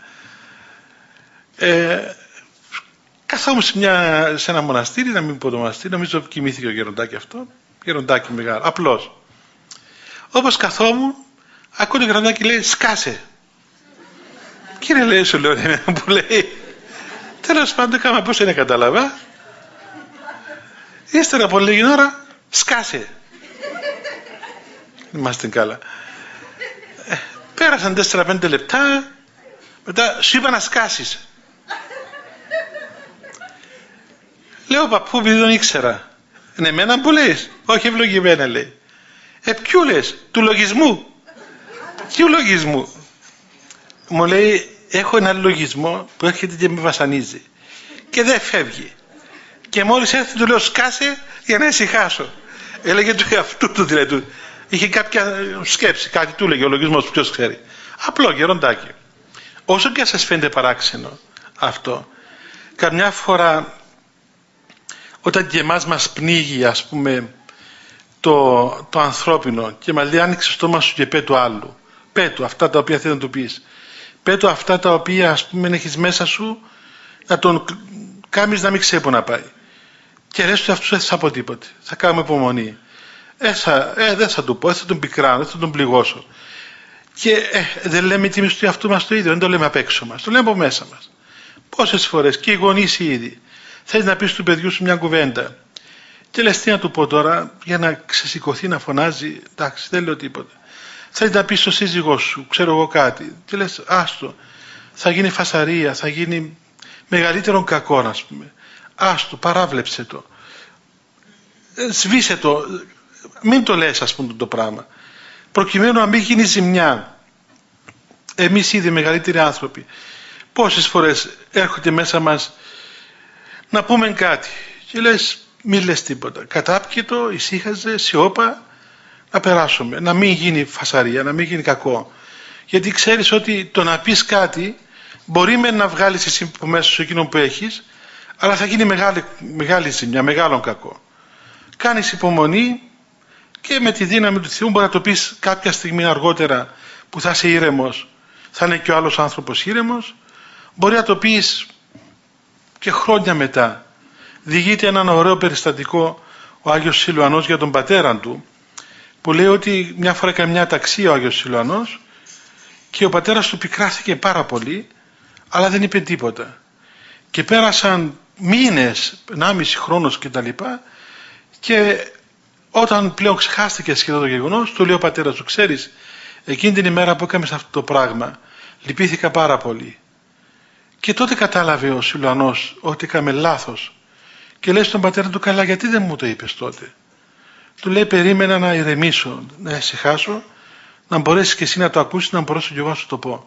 Καθόμουν σε ένα μοναστήρι, να μην πω το μοναστήρι, νομίζω κοιμήθηκε ο γεροντάκι αυτό. Γεροντάκι μεγάλο, απλός. Όπως καθόμουν, ακούω το γεροντάκι λέει «Σκάσε». Κύριε, λέει, σου λέω που λέει. Τέλος πάντων, κάμα πώς είναι, κατάλαβα. Ύστερα από λίγη ώρα, σκάσε. Είμαστε καλά. Πέρασαν 4-5 λεπτά, μετά σου είπα να σκάσεις. Λέω, παππού, επειδή δεν ήξερα. Είναι εμένα που λες? Όχι, ευλογημένα, λέει. Ποιου λες? Του λογισμού. Ποιου λογισμού? Μου λέει, έχω ένα λογισμό που έρχεται και με βασανίζει και δεν φεύγει, και μόλις έρθει του λέω σκάσε για να ησυχάσω. Έλεγε του εαυτού του, δηλαδή είχε κάποια σκέψη, κάτι του έλεγε ο λογισμός, ποιος ξέρει. Απλό γεροντάκι. Όσο και σας φαίνεται παράξενο αυτό, καμιά φορά όταν και εμάς μας πνίγει, ας πούμε, το ανθρώπινο και μας λέει άνοιξε το στόμα σου και πέτου άλλου, πέτου αυτά τα οποία θέλει να του πεις, πέτω αυτά τα οποία, ας πούμε, έχεις μέσα σου, να τον κάνεις να μην ξέρει που να πάει. Και λες του αυτούς, δεν θα πω τίποτε. Θα κάνουμε υπομονή. Δεν θα του πω, δεν θα τον πικράνω, δεν θα τον πληγώσω. Και δεν λέμε τιμή του εαυτού μας το ίδιο, δεν το λέμε απ' έξω μας, το λέμε από μέσα μας. Πόσες φορές και οι γονείς ήδη θες να πεις του παιδιού σου μια κουβέντα και λες τι να του πω τώρα, για να ξεσηκωθεί να φωνάζει, εντάξει, δεν λέω τίποτα. Θες να πεις στο σύζυγό σου, ξέρω εγώ κάτι, και λες άστο, θα γίνει φασαρία, θα γίνει μεγαλύτερον κακό, ας πούμε. Άστο, παράβλεψε το, σβήσε το, μην το λες, ας πούμε, το πράγμα, προκειμένου να μην γίνει ζημιά. Εμείς ήδη μεγαλύτεροι άνθρωποι, πόσες φορές έρχονται μέσα μας να πούμε κάτι και λες μη λες τίποτα, κατάπκετο, ησύχαζε, σιώπα, να περάσουμε, να μην γίνει φασαρία, να μην γίνει κακό. Γιατί ξέρεις ότι το να πεις κάτι μπορεί με να βγάλεις εσύ από μέσα σου εκείνο που έχεις, αλλά θα γίνει μεγάλη ζημιά, μεγάλο κακό. Κάνεις υπομονή και με τη δύναμη του Θεού μπορεί να το πεις κάποια στιγμή αργότερα που θα είσαι ήρεμος, θα είναι και ο άλλος άνθρωπος ήρεμος, μπορεί να το πεις και χρόνια μετά. Διηγείται έναν ωραίο περιστατικό ο Άγιος Σιλουανός για τον πατέρα του, που λέει ότι μια φορά έκανε μια ταξία ο Άγιος Σιλουανός και ο πατέρας του πικράθηκε πάρα πολύ, αλλά δεν είπε τίποτα. Και πέρασαν μήνες, 1,5 χρόνος κτλ. Και όταν πλέον ξεχάστηκε σχεδόν το γεγονός, του λέει ο πατέρας του, ξέρεις, εκείνη την ημέρα που έκαμε αυτό το πράγμα, λυπήθηκα πάρα πολύ. Και τότε κατάλαβε ο Σιλουανός ότι έκαμε λάθος. Και λέει στον πατέρα του, καλά, γιατί δεν μου το είπες τότε? Του λέει, περίμενα να ηρεμήσω, να ησυχάσω, να μπορέσεις και εσύ να το ακούσεις, να μπορέσω και εγώ να σου το πω.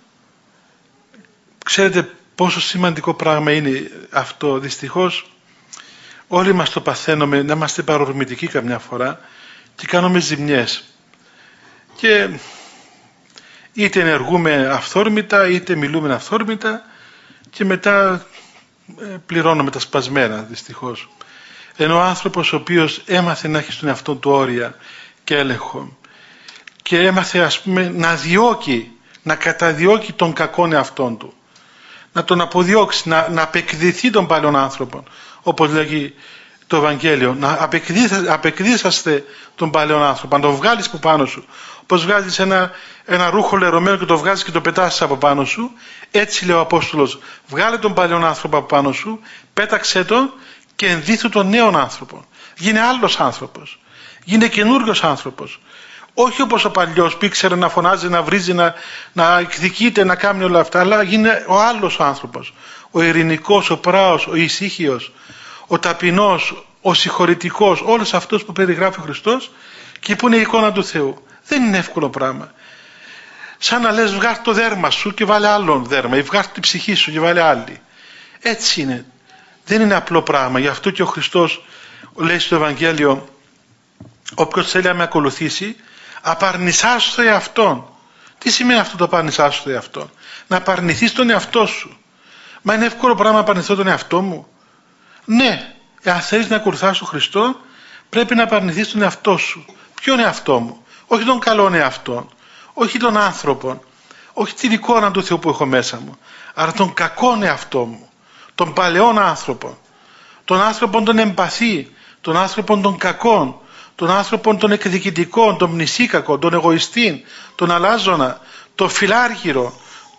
Ξέρετε πόσο σημαντικό πράγμα είναι αυτό? Δυστυχώς όλοι μας το παθαίνουμε, να είμαστε παρορμητικοί καμιά φορά και κάνουμε ζημιές. Και είτε ενεργούμε αυθόρμητα, είτε μιλούμε αυθόρμητα και μετά πληρώνουμε τα σπασμένα, δυστυχώς. Ενώ ο άνθρωπος ο οποίος έμαθε να έχει στον εαυτό του όρια και έλεγχο και έμαθε, ας πούμε, να διώκει, να καταδιώκει τον κακόν εαυτόν του, να τον αποδιώξει, να απεκδηθεί τον παλιόν άνθρωπο, όπως λέγει το Ευαγγέλιο, να απεκδίσαστε τον παλιόν άνθρωπο, να τον βγάλεις από πάνω σου. Όπως βγάζεις ένα ρούχο λερωμένο και το βγάζεις και το πετάσεις από πάνω σου, έτσι λέει ο Απόστολος, βγάλε τον παλιόν άνθρωπο από πάνω σου, πέταξε τον και ενδύθου τον νέον άνθρωπο. Γίνε άλλος άνθρωπος, γίνε καινούριος άνθρωπος. Όχι όπως ο παλιός που ήξερε να φωνάζει, να βρίζει, να εκδικείται, να κάνει όλα αυτά, αλλά γίνε ο άλλος άνθρωπος. Ο ειρηνικός, ο πράος, ο ησύχιος, ο ταπεινός, ο συγχωρητικός, όλος αυτός που περιγράφει ο Χριστός και που είναι η εικόνα του Θεού. Δεν είναι εύκολο πράγμα. Σαν να λες βγάλ' το δέρμα σου και βάλε άλλον δέρμα, ή βγάλ' την ψυχή σου και βάλε άλλη. Έτσι είναι. Δεν είναι απλό πράγμα. Γι' αυτό και ο Χριστός λέει στο Ευαγγέλιο, όποιος θέλει να με ακολουθήσει, απαρνησάσου τον εαυτόν. Τι σημαίνει αυτό το απαρνησάσου τον εαυτόν? Να απαρνηθείς τον εαυτό σου. Μα είναι εύκολο πράγμα να απαρνηθώ τον εαυτό μου? Ναι, αν θέλεις να ακολουθάς τον Χριστό, πρέπει να απαρνηθείς τον εαυτό σου. Ποιον εαυτό μου? Όχι τον καλόν εαυτόν, όχι τον άνθρωπον, όχι την εικόνα του Θεού που έχω μέσα μου, αλλά τον κακόν εαυτό μου, τον παλαιόν άνθρωπο, τον άνθρωπο τον εμπαθή, τον άνθρωπο τον κακόν, τον άνθρωπο τον εκδικητικών, τον μνησίκακο, τον εγωιστή, τον αλάζονα, τον φιλάργυρο,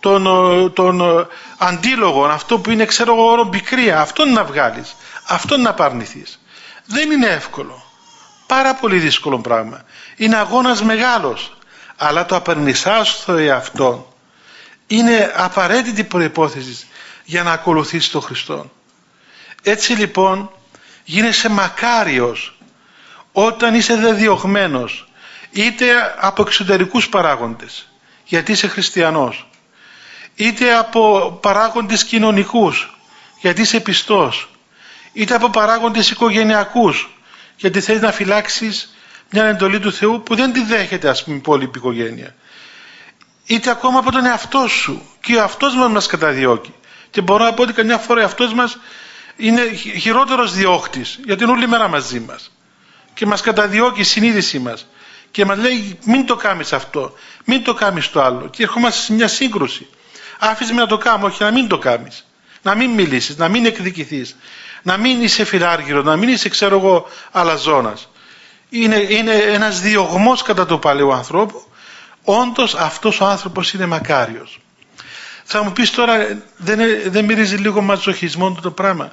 τον αντίλογο, αυτό που είναι, ξέρω εγώ, όρο πικρία. Αυτόν να βγάλεις, αυτόν να απαρνηθείς. Δεν είναι εύκολο. Πάρα πολύ δύσκολο πράγμα. Είναι αγώνας μεγάλος. Αλλά το απαρνησάς στο εαυτόν είναι απαραίτητη προϋπόθεση για να ακολουθήσεις τον Χριστό. Έτσι λοιπόν γίνεσαι μακάριος όταν είσαι δεδιωγμένος, είτε από εξωτερικούς παράγοντες, γιατί είσαι χριστιανός, είτε από παράγοντες κοινωνικούς, γιατί είσαι πιστός, είτε από παράγοντες οικογενειακούς, γιατί θέλεις να φυλάξεις μια εντολή του Θεού που δεν τη δέχεται, ας πούμε, η υπόλοιπη οικογένεια, είτε ακόμα από τον εαυτό σου, και ο εαυτός μας καταδιώκει. Και μπορώ να πω ότι καμιά φορά ο εαυτός μας είναι χειρότερος διώχτης, γιατί είναι όλη μέρα μαζί μας και μας καταδιώκει η συνείδησή μας και μας λέει μην το κάνεις αυτό, μην το κάνεις το άλλο, και ερχόμαστε σε μια σύγκρουση. Άφησε με να το κάνω, όχι να μην το κάνεις, να μην μιλήσεις, να μην εκδικηθείς, να μην είσαι φιλάργυρο, να μην είσαι, ξέρω εγώ, αλαζόνας. Είναι ένας διωγμός κατά του παλαιού ανθρώπου. Όντως αυτός ο άνθρωπος είναι μακάριος. Θα μου πεις τώρα, δεν μυρίζει λίγο ματσοχισμό το πράγμα?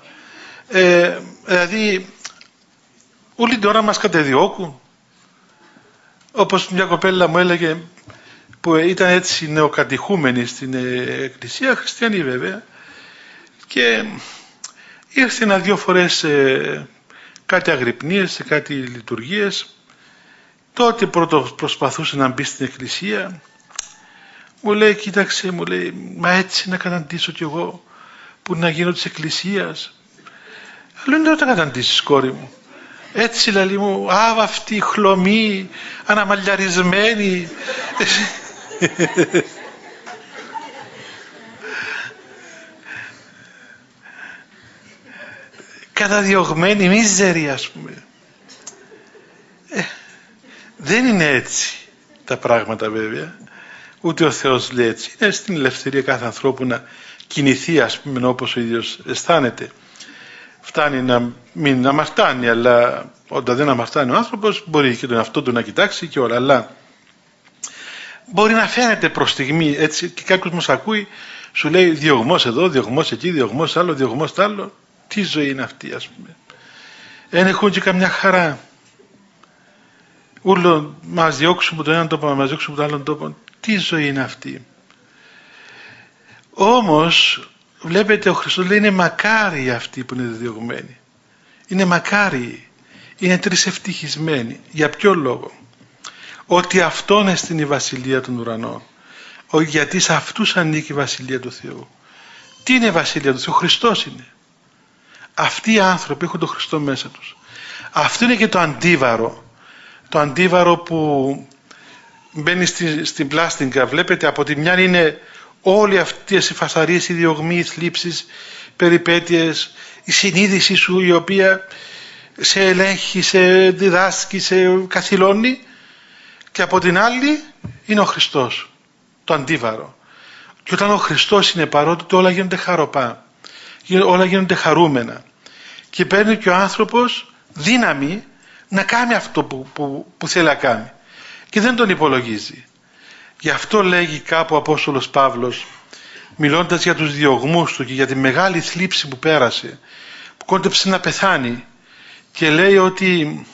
Δηλαδή όλη την ώρα μας κατεδιώκουν. Όπως μια κοπέλα μου έλεγε, που ήταν έτσι νεοκατηχούμενη στην εκκλησία, χριστιανή βέβαια, και ήρθε ένα-δυο φορές κάτι αγρυπνίες, σε κάτι λειτουργίες. Τότε πρώτο προσπαθούσε να μπει στην εκκλησία. Μου λέει, κοίταξε, μου λέει, μα έτσι να καταντήσω κι εγώ που να γίνω της εκκλησίας? Λέω, δεν το καταντήσεις, κόρη μου. Έτσι, λέει μου, άβαυτη, χλωμή, αναμαλιαρισμένη. Καταδιωγμένη, μίζερη, ας πούμε. Δεν είναι έτσι τα πράγματα βέβαια. Ούτε ο Θεός λέει έτσι. Είναι στην ελευθερία κάθε ανθρώπου να κινηθεί, ας πούμε, όπως ο ίδιος αισθάνεται. Φτάνει να μην αμαρτάνει, αλλά όταν δεν αμαρτάνει ο άνθρωπος μπορεί και τον εαυτό του να κοιτάξει και όλα. Αλλά μπορεί να φαίνεται προς στιγμή έτσι, και κάποιος μας ακούει, σου λέει διωγμός εδώ, διωγμός εκεί, διωγμός άλλο, διωγμός τ' άλλο. Τι ζωή είναι αυτή, ας πούμε? Δεν έχουν και καμιά χαρά. Ούλο μας διώξουν από τον έναν τόπο, μας διώξουν από τον άλλον τόπο. Τι ζωή είναι αυτή? Όμως βλέπετε, ο Χριστός λέει είναι μακάριοι αυτοί που είναι διωγμένοι. Είναι μακάριοι. Είναι τρισευτυχισμένοι. Για ποιο λόγο? Ότι αυτόν εστιν η βασιλεία των ουρανών. Γιατί σε αυτούς ανήκει η βασιλεία του Θεού. Τι είναι η βασιλεία του Θεού? Ο Χριστός είναι. Αυτοί οι άνθρωποι έχουν τον Χριστό μέσα τους. Αυτό είναι και το αντίβαρο. Το αντίβαρο που μπαίνει στην πλάστιγκα. Βλέπετε, από τη μια είναι όλοι αυτές οι φασαρίες, οι διωγμοί, οι θλίψεις, περιπέτειες, η συνείδηση σου η οποία σε ελέγχει, σε διδάσκει, σε καθυλώνει, και από την άλλη είναι ο Χριστός, το αντίβαρο. Και όταν ο Χριστός είναι παρόν, όλα γίνονται χαροπά, όλα γίνονται χαρούμενα και παίρνει και ο άνθρωπος δύναμη να κάνει αυτό που θέλει να κάνει και δεν τον υπολογίζει. Γι' αυτό λέγει κάπου ο Απόστολος Παύλος, μιλώντας για τους διωγμούς του και για τη μεγάλη θλίψη που πέρασε, που κόντεψε να πεθάνει, και λέει ότι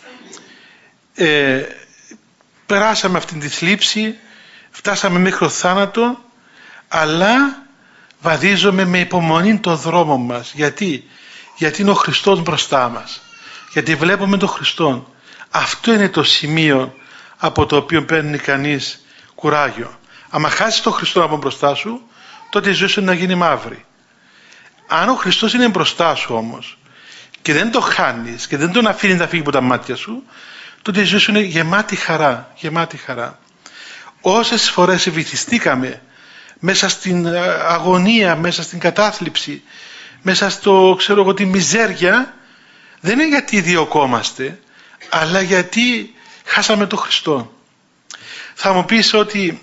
περάσαμε αυτήν τη θλίψη, φτάσαμε μέχρι το θάνατο, αλλά βαδίζουμε με υπομονή το δρόμο μας. Γιατί είναι ο Χριστός μπροστά μας, γιατί βλέπουμε τον Χριστόν. Αυτό είναι το σημείο από το οποίο παίρνει κανείς κουράγιο. Άμα χάσεις τον Χριστό από μπροστά σου, τότε η ζωή σου να γίνει μαύρη. Αν ο Χριστός είναι μπροστά σου όμως και δεν το χάνεις και δεν τον αφήνεις να φύγει από τα μάτια σου, τότε η ζωή σου είναι γεμάτη χαρά, γεμάτη χαρά. Όσες φορές βυθιστήκαμε μέσα στην αγωνία, μέσα στην κατάθλιψη, μέσα στο, ξέρω εγώ, τη μιζέρια, δεν είναι γιατί διωκόμαστε, αλλά γιατί χάσαμε τον Χριστό. Θα μου πεις ότι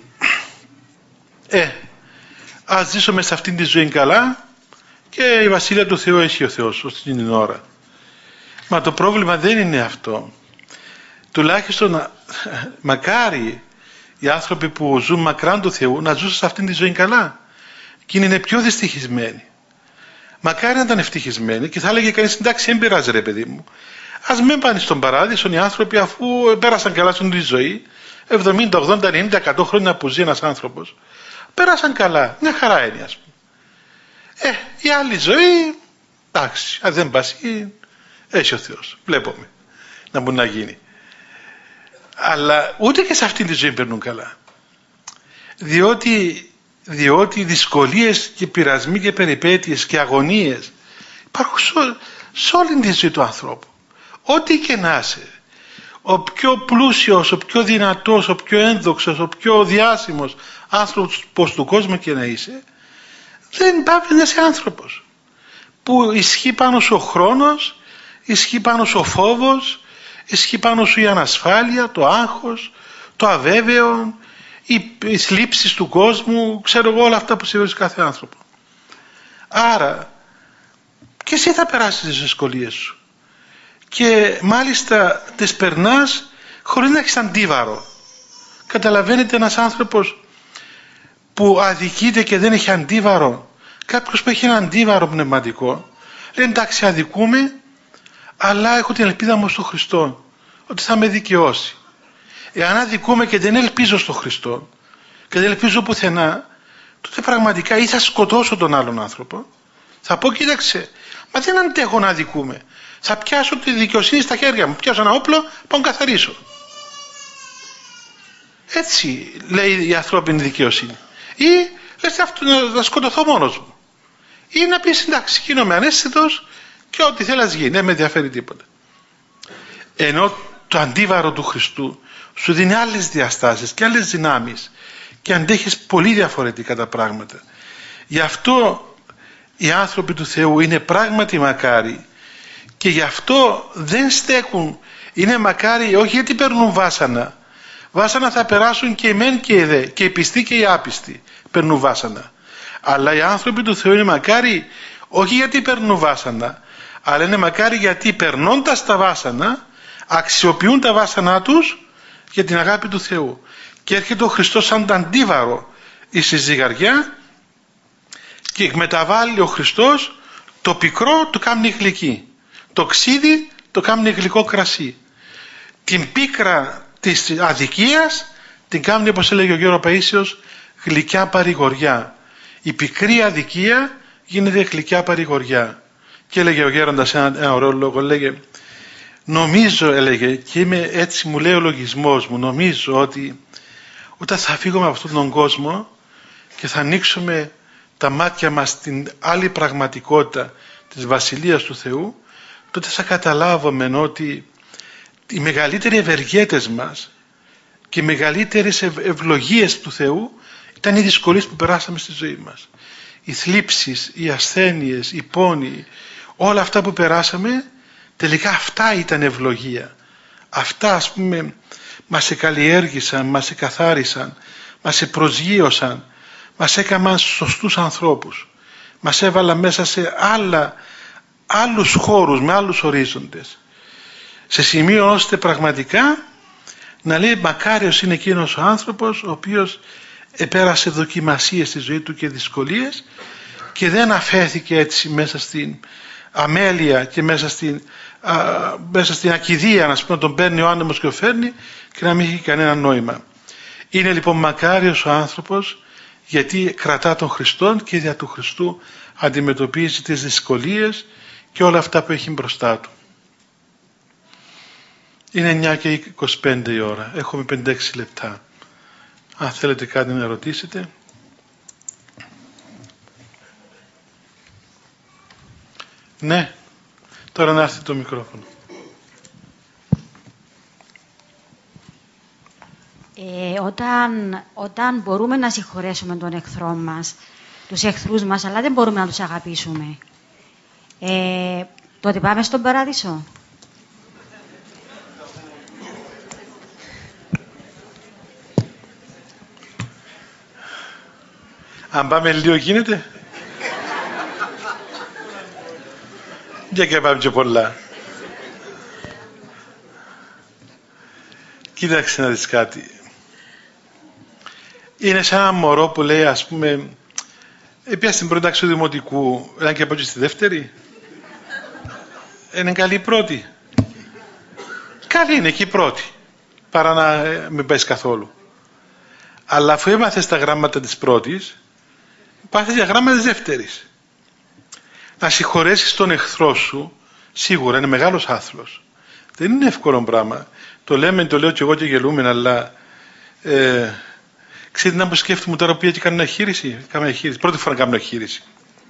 ας ζήσουμε σε αυτήν τη ζωή καλά και η Βασιλεία του Θεού έχει ο Θεός ως την ώρα. Μα το πρόβλημα δεν είναι αυτό. Τουλάχιστον μακάρι οι άνθρωποι που ζουν μακράν του Θεού να ζουν σε αυτήν τη ζωή καλά. Και είναι πιο δυστυχισμένοι. Μακάρι να ήταν ευτυχισμένοι και θα έλεγε κανείς, εντάξει, δεν πειράζει ρε παιδί μου. Ας μην πάνε στον παράδεισο οι άνθρωποι αφού πέρασαν καλά στην τη ζωή, 70, 80, 90, 100 χρόνια που ζει ένας άνθρωπος. Πέρασαν καλά, μια χαρά είναι ας πούμε. Η άλλη ζωή, εντάξει, αν δεν πάσει, έχει ο Θεός. Βλέπουμε να μπορεί να γίνει. Αλλά ούτε και σε αυτή τη ζωή περνούν καλά. Διότι δυσκολίες και πειρασμοί και περιπέτειες και αγωνίες υπάρχουν σε όλη τη ζωή του ανθρώπου. Ό,τι και να είσαι, ο πιο πλούσιος, ο πιο δυνατός, ο πιο ένδοξος, ο πιο διάσημος άνθρωπος του κόσμου και να είσαι, δεν πάβει να είσαι άνθρωπος. Που ισχύει πάνω σου ο χρόνος, ισχύει πάνω σου ο φόβος, ισχύει πάνω σου η ανασφάλεια, το άγχος, το αβέβαιο, οι θλίψεις του κόσμου, ξέρω εγώ, όλα αυτά που συμβαίνουν σε κάθε άνθρωπο. Άρα και εσύ θα περάσεις τις δυσκολίες σου και μάλιστα τις περνάς χωρίς να έχεις αντίβαρο. Καταλαβαίνετε, ένας άνθρωπος που αδικείται και δεν έχει αντίβαρο, κάποιος που έχει ένα αντίβαρο πνευματικό, λέει εντάξει, αδικούμε, αλλά έχω την ελπίδα μου στον Χριστό ότι θα με δικαιώσει. Εάν αδικούμε και δεν ελπίζω στον Χριστό και δεν ελπίζω πουθενά, τότε πραγματικά ή θα σκοτώσω τον άλλον άνθρωπο, θα πω κοίταξε, μα δεν αντέχω να αδικούμε, θα πιάσω τη δικαιοσύνη στα χέρια μου, πιάσω ένα όπλο, πάω να καθαρίσω. Έτσι λέει η ανθρώπινη δικαιοσύνη. Ή λες αυτό, να σκοτωθώ μόνος μου. Ή να πεις εντάξει, γίνομαι ανέστητος και ό,τι θέλεις γίνει, δεν με ενδιαφέρει τίποτα. Ενώ το αντίβαρο του Χριστού σου δίνει άλλες διαστάσεις και άλλες δυνάμεις και αντέχεις πολύ διαφορετικά τα πράγματα. Γι' αυτό οι άνθρωποι του Θεού είναι πράγματι μακάρι και γι' αυτό δεν στέκουν. Είναι μακάρι όχι γιατί παίρνουν βάσανα. Βάσανα θα περάσουν και οι μεν και οι δε, και οι πιστοί και οι άπιστοι παίρνουν βάσανα. Αλλά οι άνθρωποι του Θεού είναι μακάρι όχι γιατί παίρνουν βάσανα, αλλά είναι μακάρι γιατί περνώντας τα βάσανα αξιοποιούν τα βάσανά τους για την αγάπη του Θεού. Και έρχεται ο Χριστός σαν το αντίβαρο στη ζυγαριά και μεταβάλλει ο Χριστός το πικρό το κάνει γλυκή, το ξύδι το κάνει γλυκό κρασί, την πίκρα της αδικίας την κάνει, όπως έλεγε ο Γέρος Παΐσιος, γλυκιά παρηγοριά. Η πικρή αδικία γίνεται γλυκιά παρηγοριά. Και έλεγε ο Γέροντας ένα ωραίο λόγο, λέγε, νομίζω, έλεγε, και είμαι έτσι, μου λέει ο λογισμός μου, νομίζω ότι όταν θα φύγουμε από αυτόν τον κόσμο και θα ανοίξουμε τα μάτια μας στην άλλη πραγματικότητα της Βασιλείας του Θεού, τότε θα καταλάβουμε ότι οι μεγαλύτεροι ευεργέτες μας και οι μεγαλύτερες ευλογίες του Θεού ήταν οι δυσκολίες που περάσαμε στη ζωή μας. Οι θλίψεις, οι ασθένειες, οι πόνοι, όλα αυτά που περάσαμε, τελικά αυτά ήταν ευλογία. Αυτά, ας πούμε, μας εκαλλιέργησαν, μας εκαθάρισαν, μας επροσγείωσαν, μας έκαναν σωστούς ανθρώπους. Μας έβαλαν μέσα σε άλλους χώρους, με άλλους ορίζοντες. Σε σημείο ώστε πραγματικά να λέει μακάριος είναι εκείνος ο άνθρωπος ο οποίος επέρασε δοκιμασίες στη ζωή του και δυσκολίες και δεν αφέθηκε έτσι μέσα στην αμέλεια και μέσα στην ακηδία, να πούμε, τον παίρνει ο άνεμος και ο φέρνει και να μην έχει κανένα νόημα. Είναι λοιπόν μακάριος ο άνθρωπος γιατί κρατά τον Χριστόν και δια του Χριστού αντιμετωπίζει τις δυσκολίες και όλα αυτά που έχει μπροστά του. Είναι 9 και 25 η ώρα. Έχουμε 5-6 λεπτά. Αν θέλετε κάτι να ρωτήσετε. Ναι, τώρα να έρθει το μικρόφωνο. Όταν μπορούμε να συγχωρέσουμε τον εχθρό μας, τους εχθρούς μας, αλλά δεν μπορούμε να τους αγαπήσουμε, τότε πάμε στον παράδεισο. Αν πάμε λίγο γίνεται. Και πάμε και πολλά. Κοίταξε να δεις κάτι. Είναι σαν ένα μωρό που λέει, ας πούμε, πια στην πρώτη τάξη του δημοτικού, έναν και από εκεί στη δεύτερη. Είναι καλή η πρώτη. Καλή είναι και η πρώτη. Παρά να μην πας καθόλου. Αλλά αφού έμαθες τα γράμματα της πρώτης, πάθες για γράμματα της δεύτερης. Να συγχωρέσεις τον εχθρό σου, σίγουρα είναι μεγάλος άθλος. Δεν είναι εύκολο πράγμα. Το λέω και εγώ και γελούμε, αλλά ξέρετε να μου σκέφτομαι τώρα που έτσι κάνω εγχείρηση. Πρώτη φορά κάνω εγχείρηση.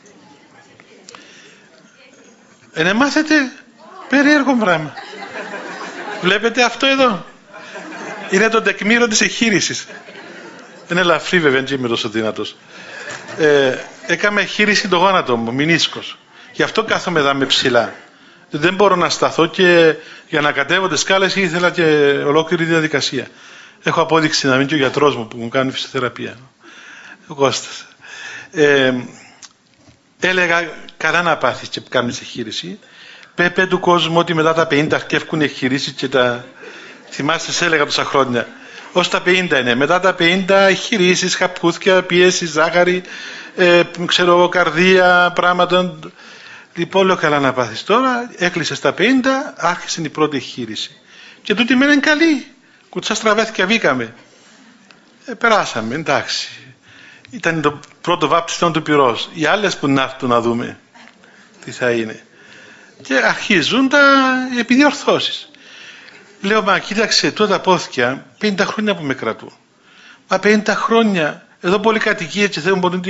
Να μάθετε περίεργο πράγμα. Βλέπετε αυτό εδώ. Είναι το τεκμήριο της εγχείρησης. Είναι ελαφρύ βέβαια, δεν είμαι τόσο δυνατός. Έκαμε εγχείρηση το γόνατο μου, μηνίσκος. Γι' αυτό κάθομαι εδώ με ψηλά. Δεν μπορώ να σταθώ και για να κατέβω τις σκάλες ήθελα και ολόκληρη διαδικασία. Έχω απόδειξη να μην και ο γιατρός μου που μου κάνει φυσιοθεραπεία. Ο Κώστας. Έλεγα καλά να πάθεις και κάνεις εγχείρηση. Πέπε του κόσμου ότι μετά τα 50 αρκεύκουν εγχειρήσεις και τα... Θυμάστε, σε έλεγα τόσα χρόνια. Ως τα 50 είναι. Μετά τα 50 εγχειρήσεις, χαπούθια, πίεση, ζάχαρη, ξέρω, καρδία, πράγματα. Λοιπόν, λέω καλά να πάθεις τώρα. Έκλεισε στα 50, άρχισε η πρώτη εγχείρηση. Και τούτη μέρα είναι καλή. Κουτσά στραβέθηκε, βγήκαμε. Περάσαμε, εντάξει. Ήταν το πρώτο βάπτιστο του πυρός. Οι άλλες που να έρθουν να δούμε τι θα είναι. Και αρχίζουν τα επιδιορθώσεις. Λέω, μα κοίταξε, τότε τα πόθηκια 50 χρόνια που με κρατούν. Μα 50 χρόνια, εδώ πολυκατοικία και θέλουν πολύ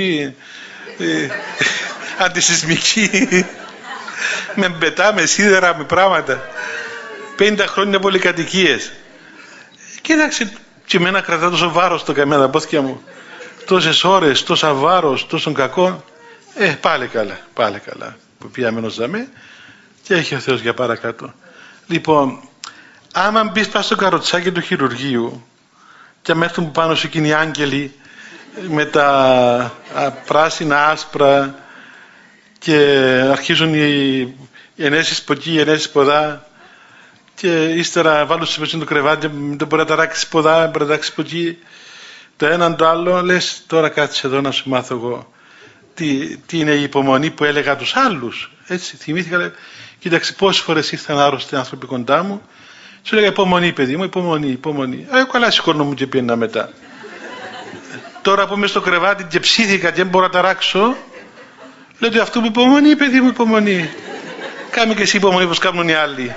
αντισυσμική. Με μπετά, με σίδερα, με πράγματα. 50 χρόνια πολυκατοικίες. Κοίταξε, και εμένα κρατά τόσο βάρος το καμένα τα πόθηκια μου. Τόσες ώρες, τόσα βάρος, τόσο κακό. Πάλι καλά. Που πήγαμε ως δαμέ και έχει ο Θεός για παρακάτω. Λοιπόν, άμα μπεις πας στο καροτσάκι του χειρουργείου και με έρθουν πάνω σου εκείνοι οι άγγελοι με τα πράσινα άσπρα και αρχίζουν οι ενέσεις από εκεί, οι ενέσεις ποδά και ύστερα βάλουν σε το κρεβάτι, δεν μπορεί να ταράξεις ποδά, δεν μπορεί να ταράξεις από εκεί το έναν το άλλο, λες τώρα κάτσε εδώ να σου μάθω εγώ τι είναι η υπομονή που έλεγα τους άλλους. Έτσι θυμήθηκα, κοίταξε πόσες φορές ήρθαν άρρωστοι άνθρωποι κοντά μου. Σου έλεγα υπομονή παιδί μου, υπομονή. Καλά σηκώνω μου και πήγαινα μετά. Τώρα που είμαι στο κρεβάτι και ψήθηκα και δεν μπορώ να ταράξω, λέω ότι αυτό που υπομονή παιδί μου, υπομονή. Κάμε και εσύ υπομονή πως κάνουν οι άλλοι.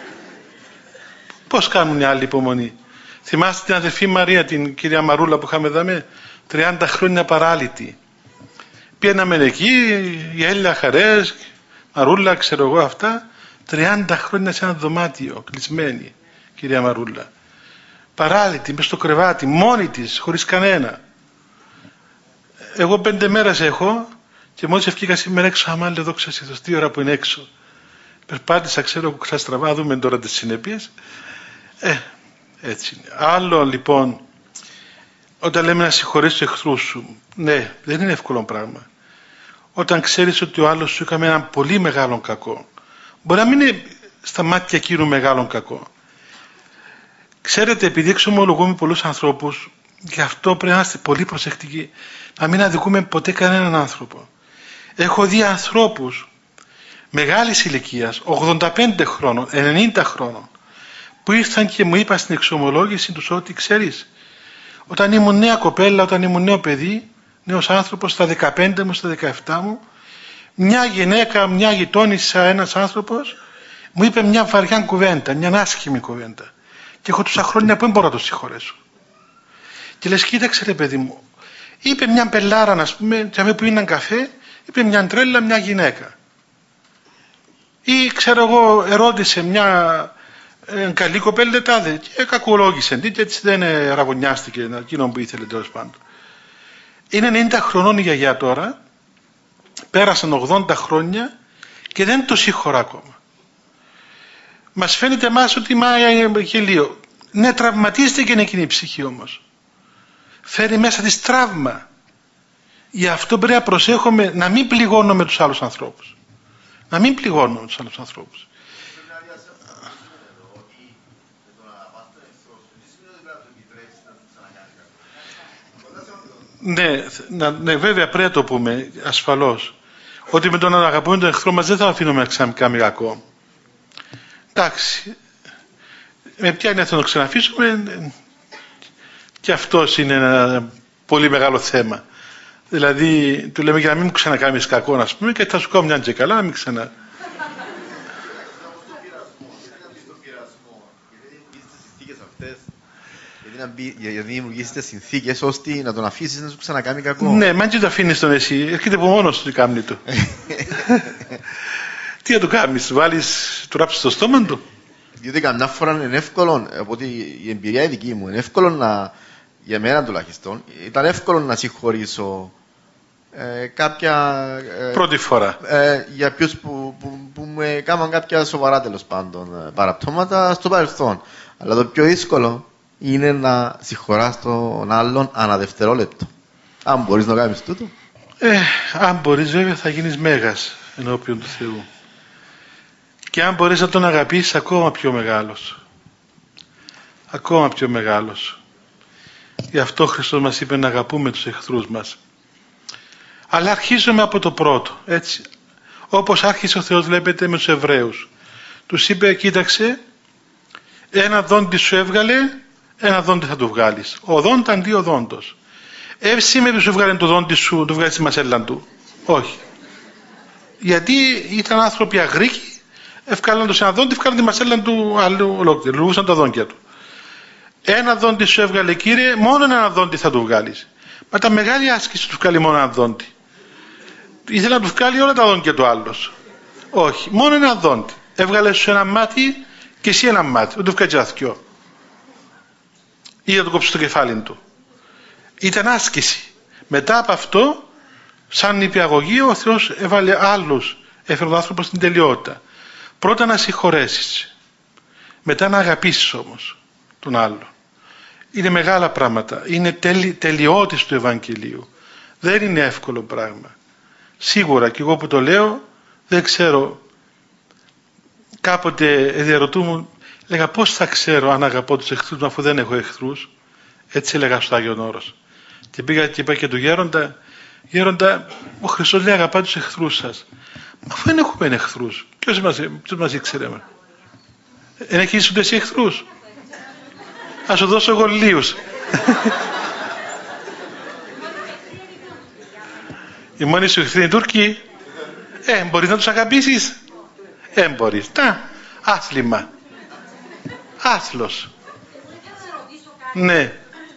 Πώς κάνουν οι άλλοι υπομονή. Θυμάστε την αδερφή Μαρία, την κυρία Μαρούλα που είχαμε δάμε, 30 χρόνια παράλυτη. Πήγαιναμε εκεί, γέλια, χαρές, Μαρούλα, ξέρω εγώ αυτά. 30 χρόνια σε ένα δωμάτιο, κλεισμένη, κυρία Μαρούλα. Παράλυτη, μες στο κρεβάτι, μόνη της, χωρίς κανένα. Εγώ 5 μέρες έχω και μόλις ευκήκα σήμερα έξω, αμάν λέω δόξα τω Θεώ, τι ώρα που είναι έξω. Περπάτησα, ξέρω, ξαστραβά, δούμε τώρα τις συνέπειες. Έτσι είναι. Άλλο λοιπόν, όταν λέμε να συγχωρέσεις τους εχθρούς σου, ναι, δεν είναι εύκολο πράγμα. Όταν ξέρεις ότι ο άλλος σου έκανε έναν πολύ μεγάλο κακό, μπορεί να μην είναι στα μάτια εκείνου μεγάλο κακό. Ξέρετε, επειδή εξομολογούμε πολλούς ανθρώπους, γι' αυτό πρέπει να είμαστε πολύ προσεκτικοί, να μην αδικούμε ποτέ κανέναν άνθρωπο. Έχω δει ανθρώπους μεγάλης ηλικίας, 85 χρόνων, 90 χρόνων, που ήρθαν και μου είπαν στην εξομολόγηση τους ότι ξέρεις, όταν ήμουν νέα κοπέλα, όταν ήμουν νέο παιδί, νέος άνθρωπος, στα 15 μου, στα 17 μου, μια γυναίκα, μια γειτόνισσα, ένας άνθρωπος, μου είπε μια βαριά κουβέντα, μια άσχημη κουβέντα. Και έχω τόσα χρόνια που δεν μπορώ να το συγχωρέσω. Και λες, κοίταξε ρε παιδί μου, είπε μια πελάρα, ας πούμε, και που πίναν καφέ, είπε μια τρέλα, μια γυναίκα. Ή ξέρω εγώ ερώτησε μια καλή κοπέλα τάδε και κακολόγησε και έτσι δεν ραβωνιάστηκε εκείνο που ήθελε τέλος πάντων. Είναι 90 χρονών η γιαγιά τώρα, πέρασαν 80 χρόνια και δεν το συγχωρά ακόμα. Μας φαίνεται εμάς ότι είναι γελίο. Ναι, τραυματίζεται και είναι εκείνη η ψυχή όμως. Φέρει μέσα της τραύμα. Γι' αυτό πρέπει να προσέχουμε να μην πληγώνουμε τους άλλους ανθρώπους. Να μην πληγώνουμε τους άλλους ανθρώπους. Ναι, βέβαια πρέπει να το πούμε ασφαλώς. Ότι με τον να αγαπούμε τον εχθρό μας δεν θα αφήνουμε να ξανακάνει κακό. Εντάξει. Με ποια είναι θα το ξαναφήσουμε, και αυτός είναι ένα πολύ μεγάλο θέμα. Δηλαδή, του λέμε για να μην μου ξανακάνεις κακό, να πούμε, και θα σου κάνω μια και καλά να μην ξανά. Γιατί δημιουργήσετε συνθήκες ώστε να τον αφήσεις να σου ξανακάνει κακό. Ναι, μα και το αφήνεις τον εσύ. Έρχεται από μόνος του η κάμνη του. Τι να του κάνεις, του ράψεις στο στόμα του. Διότι καμιά φορά είναι εύκολο, από ότι η εμπειρία η δική μου είναι εύκολο για μένα τουλάχιστον, ήταν εύκολο να συγχωρήσω κάποια. Πρώτη φορά. Για ποιους που μου έκαναν κάποια σοβαρά τέλος πάντων παραπτώματα στο παρελθόν. Αλλά το πιο δύσκολο είναι να συγχωράς τον άλλον ανά δευτερόλεπτο. Αν μπορείς να κάνεις τούτο. Αν μπορείς βέβαια θα γίνεις μέγας ενώπιον του Θεού. Και αν μπορείς να τον αγαπήσεις ακόμα πιο μεγάλος. Ακόμα πιο μεγάλος. Γι' αυτό ο Χριστός μας είπε να αγαπούμε τους εχθρούς μας. Αλλά αρχίζουμε από το πρώτο. Έτσι. Όπως άρχισε ο Θεός, βλέπετε, με τους Εβραίους. Τους είπε, κοίταξε, ένα δόντι σου έβγαλε, ένα δόντι θα του βγάλεις. Ο δόντα αντί ο δόντος. Σήμερα σου έβγαλε το δόντι σου, το βγάλεις στη μασέλα του. Όχι. Γιατί ήταν άνθρωποι αγρίκοι, ευκάλαν το ένα δόντι, ευκάλαν τη μασέλα του άλλου ολόκληρου, λουούσαν τα δόντια του. Ένα δόντι σου έβγαλε, κύριε, μόνο ένα δόντι θα του βγάλεις. Μα τα μεγάλη άσκηση του βγάλει μόνο ένα δόντι. Ήθελε να του βγάλει όλα τα δόντια του άλλος. Όχι, μόνο ένα δόντι. Έβγαλε σου ένα μάτι και εσύ ένα μάτι. Δεν του βγάλει δυο. Ή να του κόψει το κεφάλι του. Ήταν άσκηση. Μετά από αυτό, σαν νηπιαγωγή, ο Θεός έβαλε άλλους. Έφερε τον άνθρωπο στην τελειότητα. Πρώτα να συγχωρέσεις. Μετά να αγαπήσεις όμως τον άλλο. Είναι μεγάλα πράγματα. Είναι τελειότης του Ευαγγελίου. Δεν είναι εύκολο πράγμα. Σίγουρα και εγώ που το λέω δεν ξέρω. Κάποτε διαρωτούμουν, λέγα πώς θα ξέρω αν αγαπώ τους εχθρούς μου αφού δεν έχω εχθρούς. Έτσι έλεγα στο Άγιον Όρος. Και πήγα και είπα και του Γέροντα, ο Χριστός λέει αγαπά τους εχθρούς σας. Μα αφού δεν έχουμε εχθρούς. Ποιος μας ήξερε. Δεν έχεις ούτε εσύ εχθρούς. Ας σου δώσω εγώ λίγους. Η μόνη σου εχθρή είναι οι Τούρκοι. Μπορείς να τους αγαπήσεις. Μπορείς. Άθλημα. Άθλος. Ναι.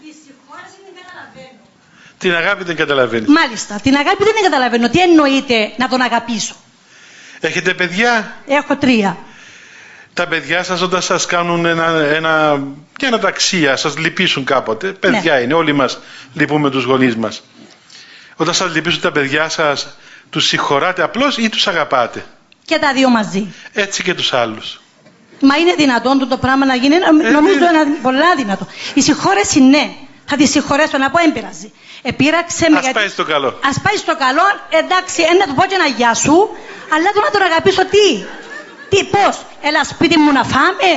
Την αγάπη δεν καταλαβαίνεις. Μάλιστα. Την αγάπη δεν καταλαβαίνω. Τι εννοείται να τον αγαπήσω. Έχετε παιδιά? Έχω 3. Τα παιδιά σας όταν σας κάνουν ένα ταξία, σας λυπήσουν κάποτε. Παιδιά ναι. Είναι. Όλοι μας λυπούμε τους γονείς μας. Όταν σας λυπήσουν τα παιδιά σας, τους συγχωράτε απλώς ή τους αγαπάτε? Και τα δύο μαζί. Έτσι και τους άλλους. Μα είναι δυνατόν το πράγμα να γίνει? Νομίζω είναι πολύ αδύνατο. Η συγχώρεση ναι. Θα τη συγχωρέσω να πω, δεν πειράζει. Επήραξε με. Ας πάει στο καλό. Ας πάει στο καλό, εντάξει, να του πω και ένα γεια σου, αλλά το να τον αγαπήσω τι, πώς, έλα σπίτι μου να φάμε,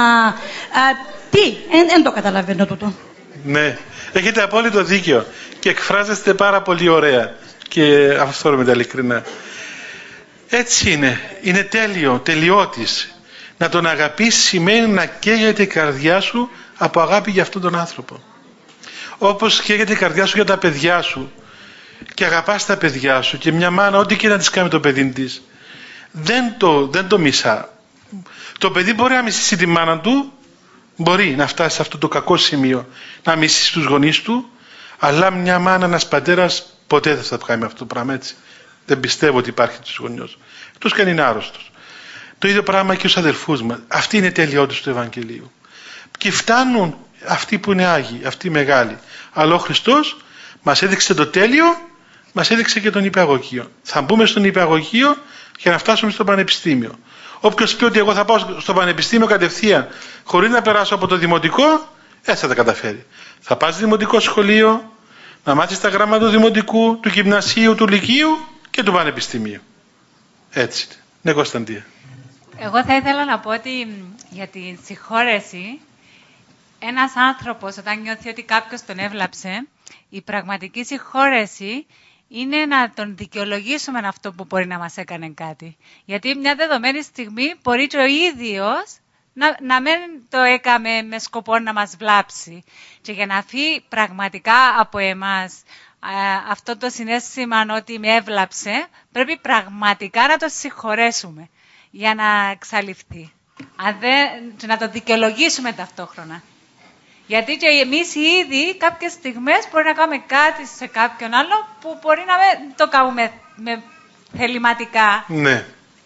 δεν το καταλαβαίνω τούτο. Ναι, έχετε απόλυτο δίκιο και εκφράζεστε πάρα πολύ ωραία και αυτό με τα ειλικρινά. Έτσι είναι τέλειο, τελειότης. Να τον αγαπήσεις σημαίνει να καίγεται η καρδιά σου από αγάπη για αυτόν τον άνθρωπο. Όπως καίγεται η καρδιά σου για τα παιδιά σου και αγαπάς τα παιδιά σου και μια μάνα ό,τι και να της κάνει το παιδί της δεν το μισά. Το παιδί μπορεί να μισήσει τη μάνα του, μπορεί να φτάσει σε αυτό το κακό σημείο, να μισήσει τους γονείς του, αλλά μια μάνα, ένας πατέρας ποτέ δεν θα κάνει αυτό το πράγμα έτσι. Δεν πιστεύω ότι υπάρχει τους γονιός. Εκτός και αν είναι άρρωστος. Το ίδιο πράγμα και στους αδελφούς μας. Αυτή είναι η τελειότητα του Ευαγγελίου. Και φτάνουν αυτοί που είναι Άγιοι, αυτοί οι μεγάλοι. Αλλά ο Χριστός μας έδειξε το τέλειο, μας έδειξε και τον υπηαγωγείο. Θα μπούμε στον υπηαγωγείο για να φτάσουμε στο πανεπιστήμιο. Όποιος πει ότι εγώ θα πάω στο πανεπιστήμιο κατευθείαν χωρίς να περάσω από το δημοτικό, έτσι θα τα καταφέρει. Θα πας στο δημοτικό σχολείο, να μάθεις τα γράμματα του δημοτικού, του γυμνασίου, του λυκείου και του πανεπιστημίου. Έτσι. Ναι, Κωνσταντία. Εγώ θα ήθελα να πω ότι για τη συγχώρεση, ένας άνθρωπος όταν νιώθει ότι κάποιος τον έβλαψε, η πραγματική συγχώρεση είναι να τον δικαιολογήσουμε αυτό που μπορεί να μας έκανε κάτι. Γιατί μια δεδομένη στιγμή μπορεί και ο ίδιος να μην το έκαμε με σκοπό να μας βλάψει. Και για να φύγει πραγματικά από εμάς αυτό το συναίσθημα ότι με έβλαψε, πρέπει πραγματικά να το συγχωρέσουμε για να εξαλειφθεί. Και να το δικαιολογήσουμε ταυτόχρονα. Γιατί και εμείς ήδη κάποιες στιγμές μπορεί να κάνουμε κάτι σε κάποιον άλλο που μπορεί να μην το κάνουμε θεληματικά. Ναι.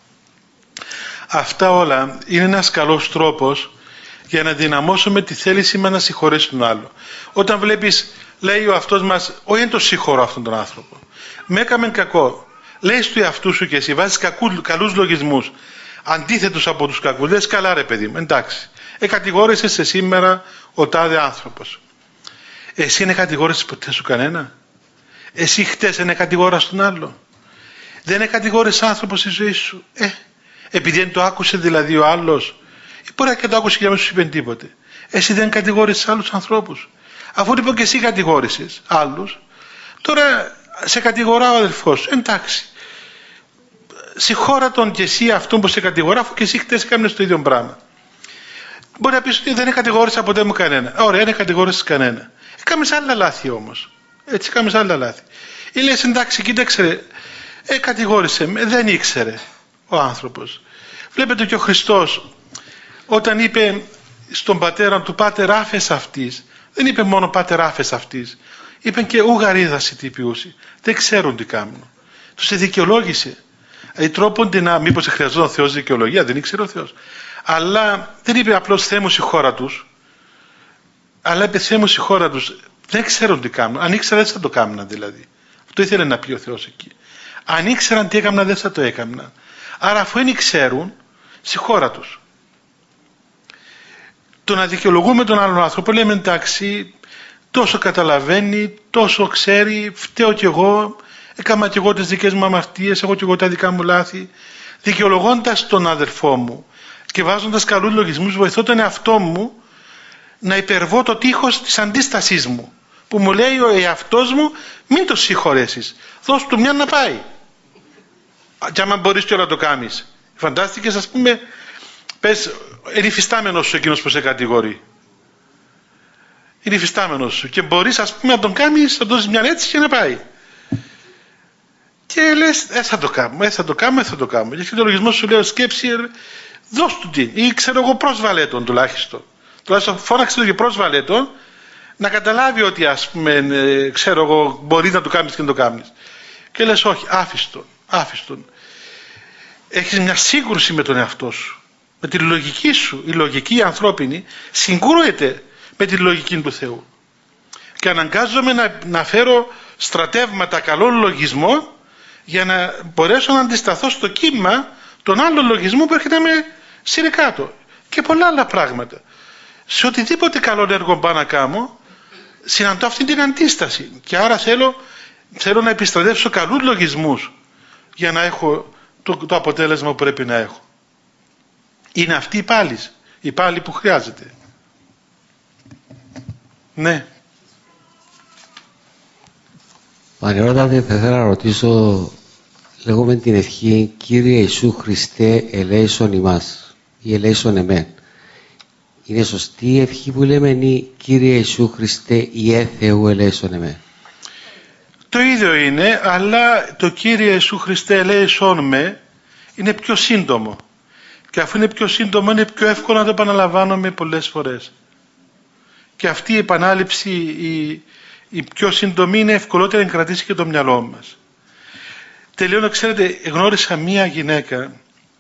Αυτά όλα είναι ένας καλός τρόπος για να δυναμώσουμε τη θέληση μας να συγχωρέσουμε τον άλλο. Όταν βλέπεις, λέει ο αυτός μας, όχι δεν το συγχωρώ αυτόν τον άνθρωπο. Με έκαμε κακό. Λέει του εαυτού σου και εσύ, βάζεις καλούς λογισμούς, αντίθετους από τους κακούς. Λες καλά ρε παιδί μου, εντάξει. Κατηγόρησες σε σήμερα ο τάδε άνθρωπος. Εσύ δεν κατηγόρησες ποτέ σου κανένα? Εσύ χτες δεν κατηγόρασες τον άλλο? Δεν κατηγόρησες άνθρωπο στη ζωή σου? Επειδή δεν το άκουσε δηλαδή ο άλλος, μπορεί και το άκουσε και να μην σου είπε τίποτε. Εσύ δεν κατηγόρησες άλλους ανθρώπους? Αφού λοιπόν και εσύ κατηγόρησες άλλους, τώρα σε κατηγορά ο αδελφός σου. Εντάξει. Συγχώρα τον και εσύ αυτόν που σε κατηγορά, αφού και εσύ χτες έκανες το ίδιο πράγμα. Μπορεί να πεις ότι δεν κατηγόρησα ποτέ μου κανένα. Ωραία, δεν κατηγόρησες κανένα. Έκαμες άλλα λάθη όμως. Έτσι, έκαμες άλλα λάθη. Ή λες εντάξει, κοίταξε, κατηγόρησε με, δεν ήξερε ο άνθρωπος. Βλέπετε και ο Χριστός όταν είπε στον πατέρα του Πάτερ άφες αυτής, δεν είπε μόνο Πάτερ άφες αυτής, είπε και ουγαρίδαση τι ποιούσι. Δεν ξέρουν τι κάνουν. Τους δικαιολόγησε. Τρόπον να, μήπως χρειαζόταν ο Θεός δικαιολογία, δεν ήξερε ο Θεός. Αλλά δεν είπε απλώς Θεέ μου συγχώρα τους, αλλά είπε Θεέ μου συγχώρα τους. Δεν ξέρουν τι κάνουν. Αν ήξεραν δεν θα το κάμναν δηλαδή. Αυτό ήθελε να πει ο Θεός εκεί. Αν ήξεραν τι έκαναν δεν θα το έκαναν. Άρα αφού δεν ξέρουν, συγχώρα τους. Το να δικαιολογούμε τον άλλον άνθρωπο, λέμε εντάξει, τόσο καταλαβαίνει, τόσο ξέρει, φταίω κι εγώ, έκανα κι εγώ τις δικές μου αμαρτίες, έχω κι εγώ τα δικά μου λάθη. Δικαιολογώντας τον αδερφό μου και βάζοντας καλούς λογισμούς, βοηθώ τον εαυτό μου να υπερβώ το τείχος της αντίστασής μου, που μου λέει ο εαυτός μου μην το συγχωρέσεις, δώσ' του μια να πάει. Και άμα μπορείς και όλα το κάνεις. Φαντάστηκες, ας πούμε, πες, είναι υφιστάμενος σου εκείνος που σε κατηγορεί. Είναι υφιστάμενος σου και μπορείς, ας πούμε, να τον κάνεις, να δώσεις μια έτσι και να πάει. Και λες, θα το κάνουμε, θα το κάνουμε. Και ο λογισμός σου λέει, σκέψη, δώσ' του την, ή ξέρω εγώ, πρόσβαλε τον τουλάχιστον. Τουλάχιστον φώναξε τον και πρόσβαλε τον, να καταλάβει ότι, ας πούμε, ξέρω εγώ, μπορεί να το κάνεις και να το κάνεις. Και λες, όχι, άφιστον. Έχεις μια σύγκρουση με τον εαυτό σου, με τη λογική σου. Η λογική ανθρώπινη συγκρούεται με τη λογική του Θεού. Και αναγκάζομαι να φέρω στρατεύματα καλών λογισμών για να μπορέσω να αντισταθώ στο κύμα των άλλων λογισμών που έρχεται με σειρικάτω. Και πολλά άλλα πράγματα. Σε οτιδήποτε καλό έργο πάω να κάνω, συναντώ αυτή την αντίσταση. Και άρα θέλω να επιστρατεύσω καλούς λογισμούς για να έχω το αποτέλεσμα που πρέπει να έχω. Είναι αυτή η πάλη που χρειάζεται. Ναι. Πανερώτατε, θα ήθελα να ρωτήσω, λέγουμε την ευχή Κύριε Ιησού Χριστέ ελέησον ημάς ή ελέησον εμέν. Είναι σωστή η ευχή που λέμε ή Κύριε Ιησού Χριστέ Ιε Θεού ελέησον εμέν? Το ίδιο είναι, αλλά το Κύριε Ιησού Χριστέ ελέησον με είναι πιο σύντομο. Και αφού είναι πιο σύντομο, είναι πιο εύκολο να το επαναλαμβάνουμε πολλές φορές. Και αυτή η επανάληψη, η πιο σύντομη, είναι ευκολότερη να κρατήσει και το μυαλό μας. Τελειώνω, ξέρετε, γνώρισα μία γυναίκα,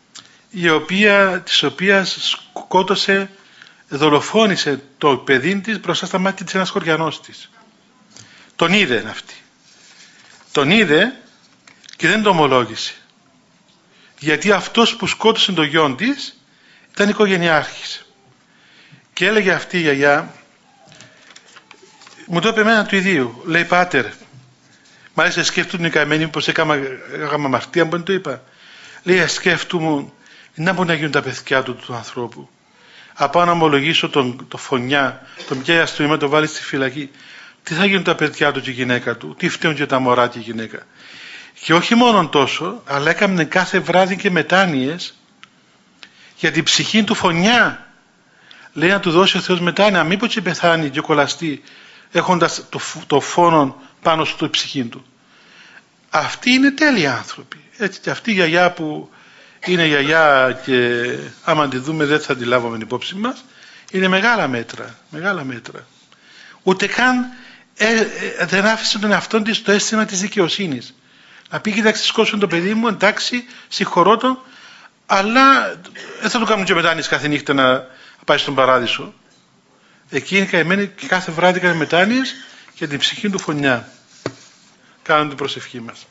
της οποίας σκότωσε, δολοφόνησε το παιδί της μπροστά στα μάτια της ένας χωριανός της. Τον είδε αυτή. Τον είδε και δεν το ομολόγησε. Γιατί αυτός που σκότωσε το γιο της ήταν οικογενειάρχης. Και έλεγε αυτή η γιαγιά, μου το είπε εμένα του ιδίου, λέει, πάτερ, μάλιστα σκέφτουν οι καημένοι πως έκανα αμαρτία, που δεν το είπα. Λέει, σκέφτομαι να μπορεί να γίνουν τα παιδιά του ανθρώπου. Από να ομολογήσω το φωνιά, τον πιάει αστυνομία, το βάλει στη φυλακή. Τι θα γίνουν τα παιδιά του και η γυναίκα του, τι φταίουν και τα μωρά και η γυναίκα. Και όχι μόνο τόσο, αλλά έκαμε κάθε βράδυ και μετάνοιες για την ψυχή του φωνιά. Λέει να του δώσει ο Θεός μετάνοια, μήπως και πεθάνει και κολλαστεί, έχοντας το φόνο πάνω στο ψυχή του. Αυτοί είναι τέλειοι άνθρωποι. Έτσι, και αυτή η γιαγιά που είναι γιαγιά και άμα τη δούμε δεν θα τη λάβουμε υπόψη μας, είναι μεγάλα μέτρα, μεγάλα μέτρα. Ούτε καν δεν άφησε τον εαυτόν της το αίσθημα της δικαιοσύνης. Να πει, κοιτάξτε, σκόσουν το παιδί μου, εντάξει, συγχωρώ τον, αλλά δεν θα του κάνουν και μετάνοιες κάθε νύχτα να πάει στον παράδεισο. Εκεί είναι καημένη και κάθε βράδυ κάνει μετάνοιες για την ψυχή του φωνιά. Κάνουν την προσευχή μας.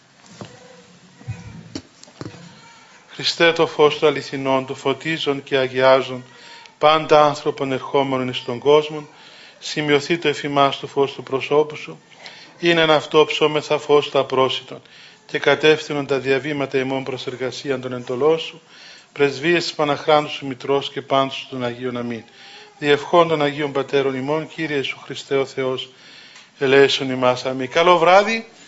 Χριστέ, το φως του αληθινών, του φωτίζων και αγιάζων πάντα άνθρωπον ερχόμενων στον κόσμο, σημειωθεί το εφημάς του φως του προσώπου σου, είναι ένα αυτό ψώμεθα φως του απρόσιτον και κατεύθυνον τα διαβήματα ημών προς εργασίαν των εντολών σου, πρεσβείες της Παναχράντου σου Μητρός και πάντως των Αγίων αμήν. Διευχών των Αγίων Πατέρων ημών, Κύριε Ιησού Χριστέ ο Θεός, ελέησον ημάς. Αμήν. Καλό βράδυ.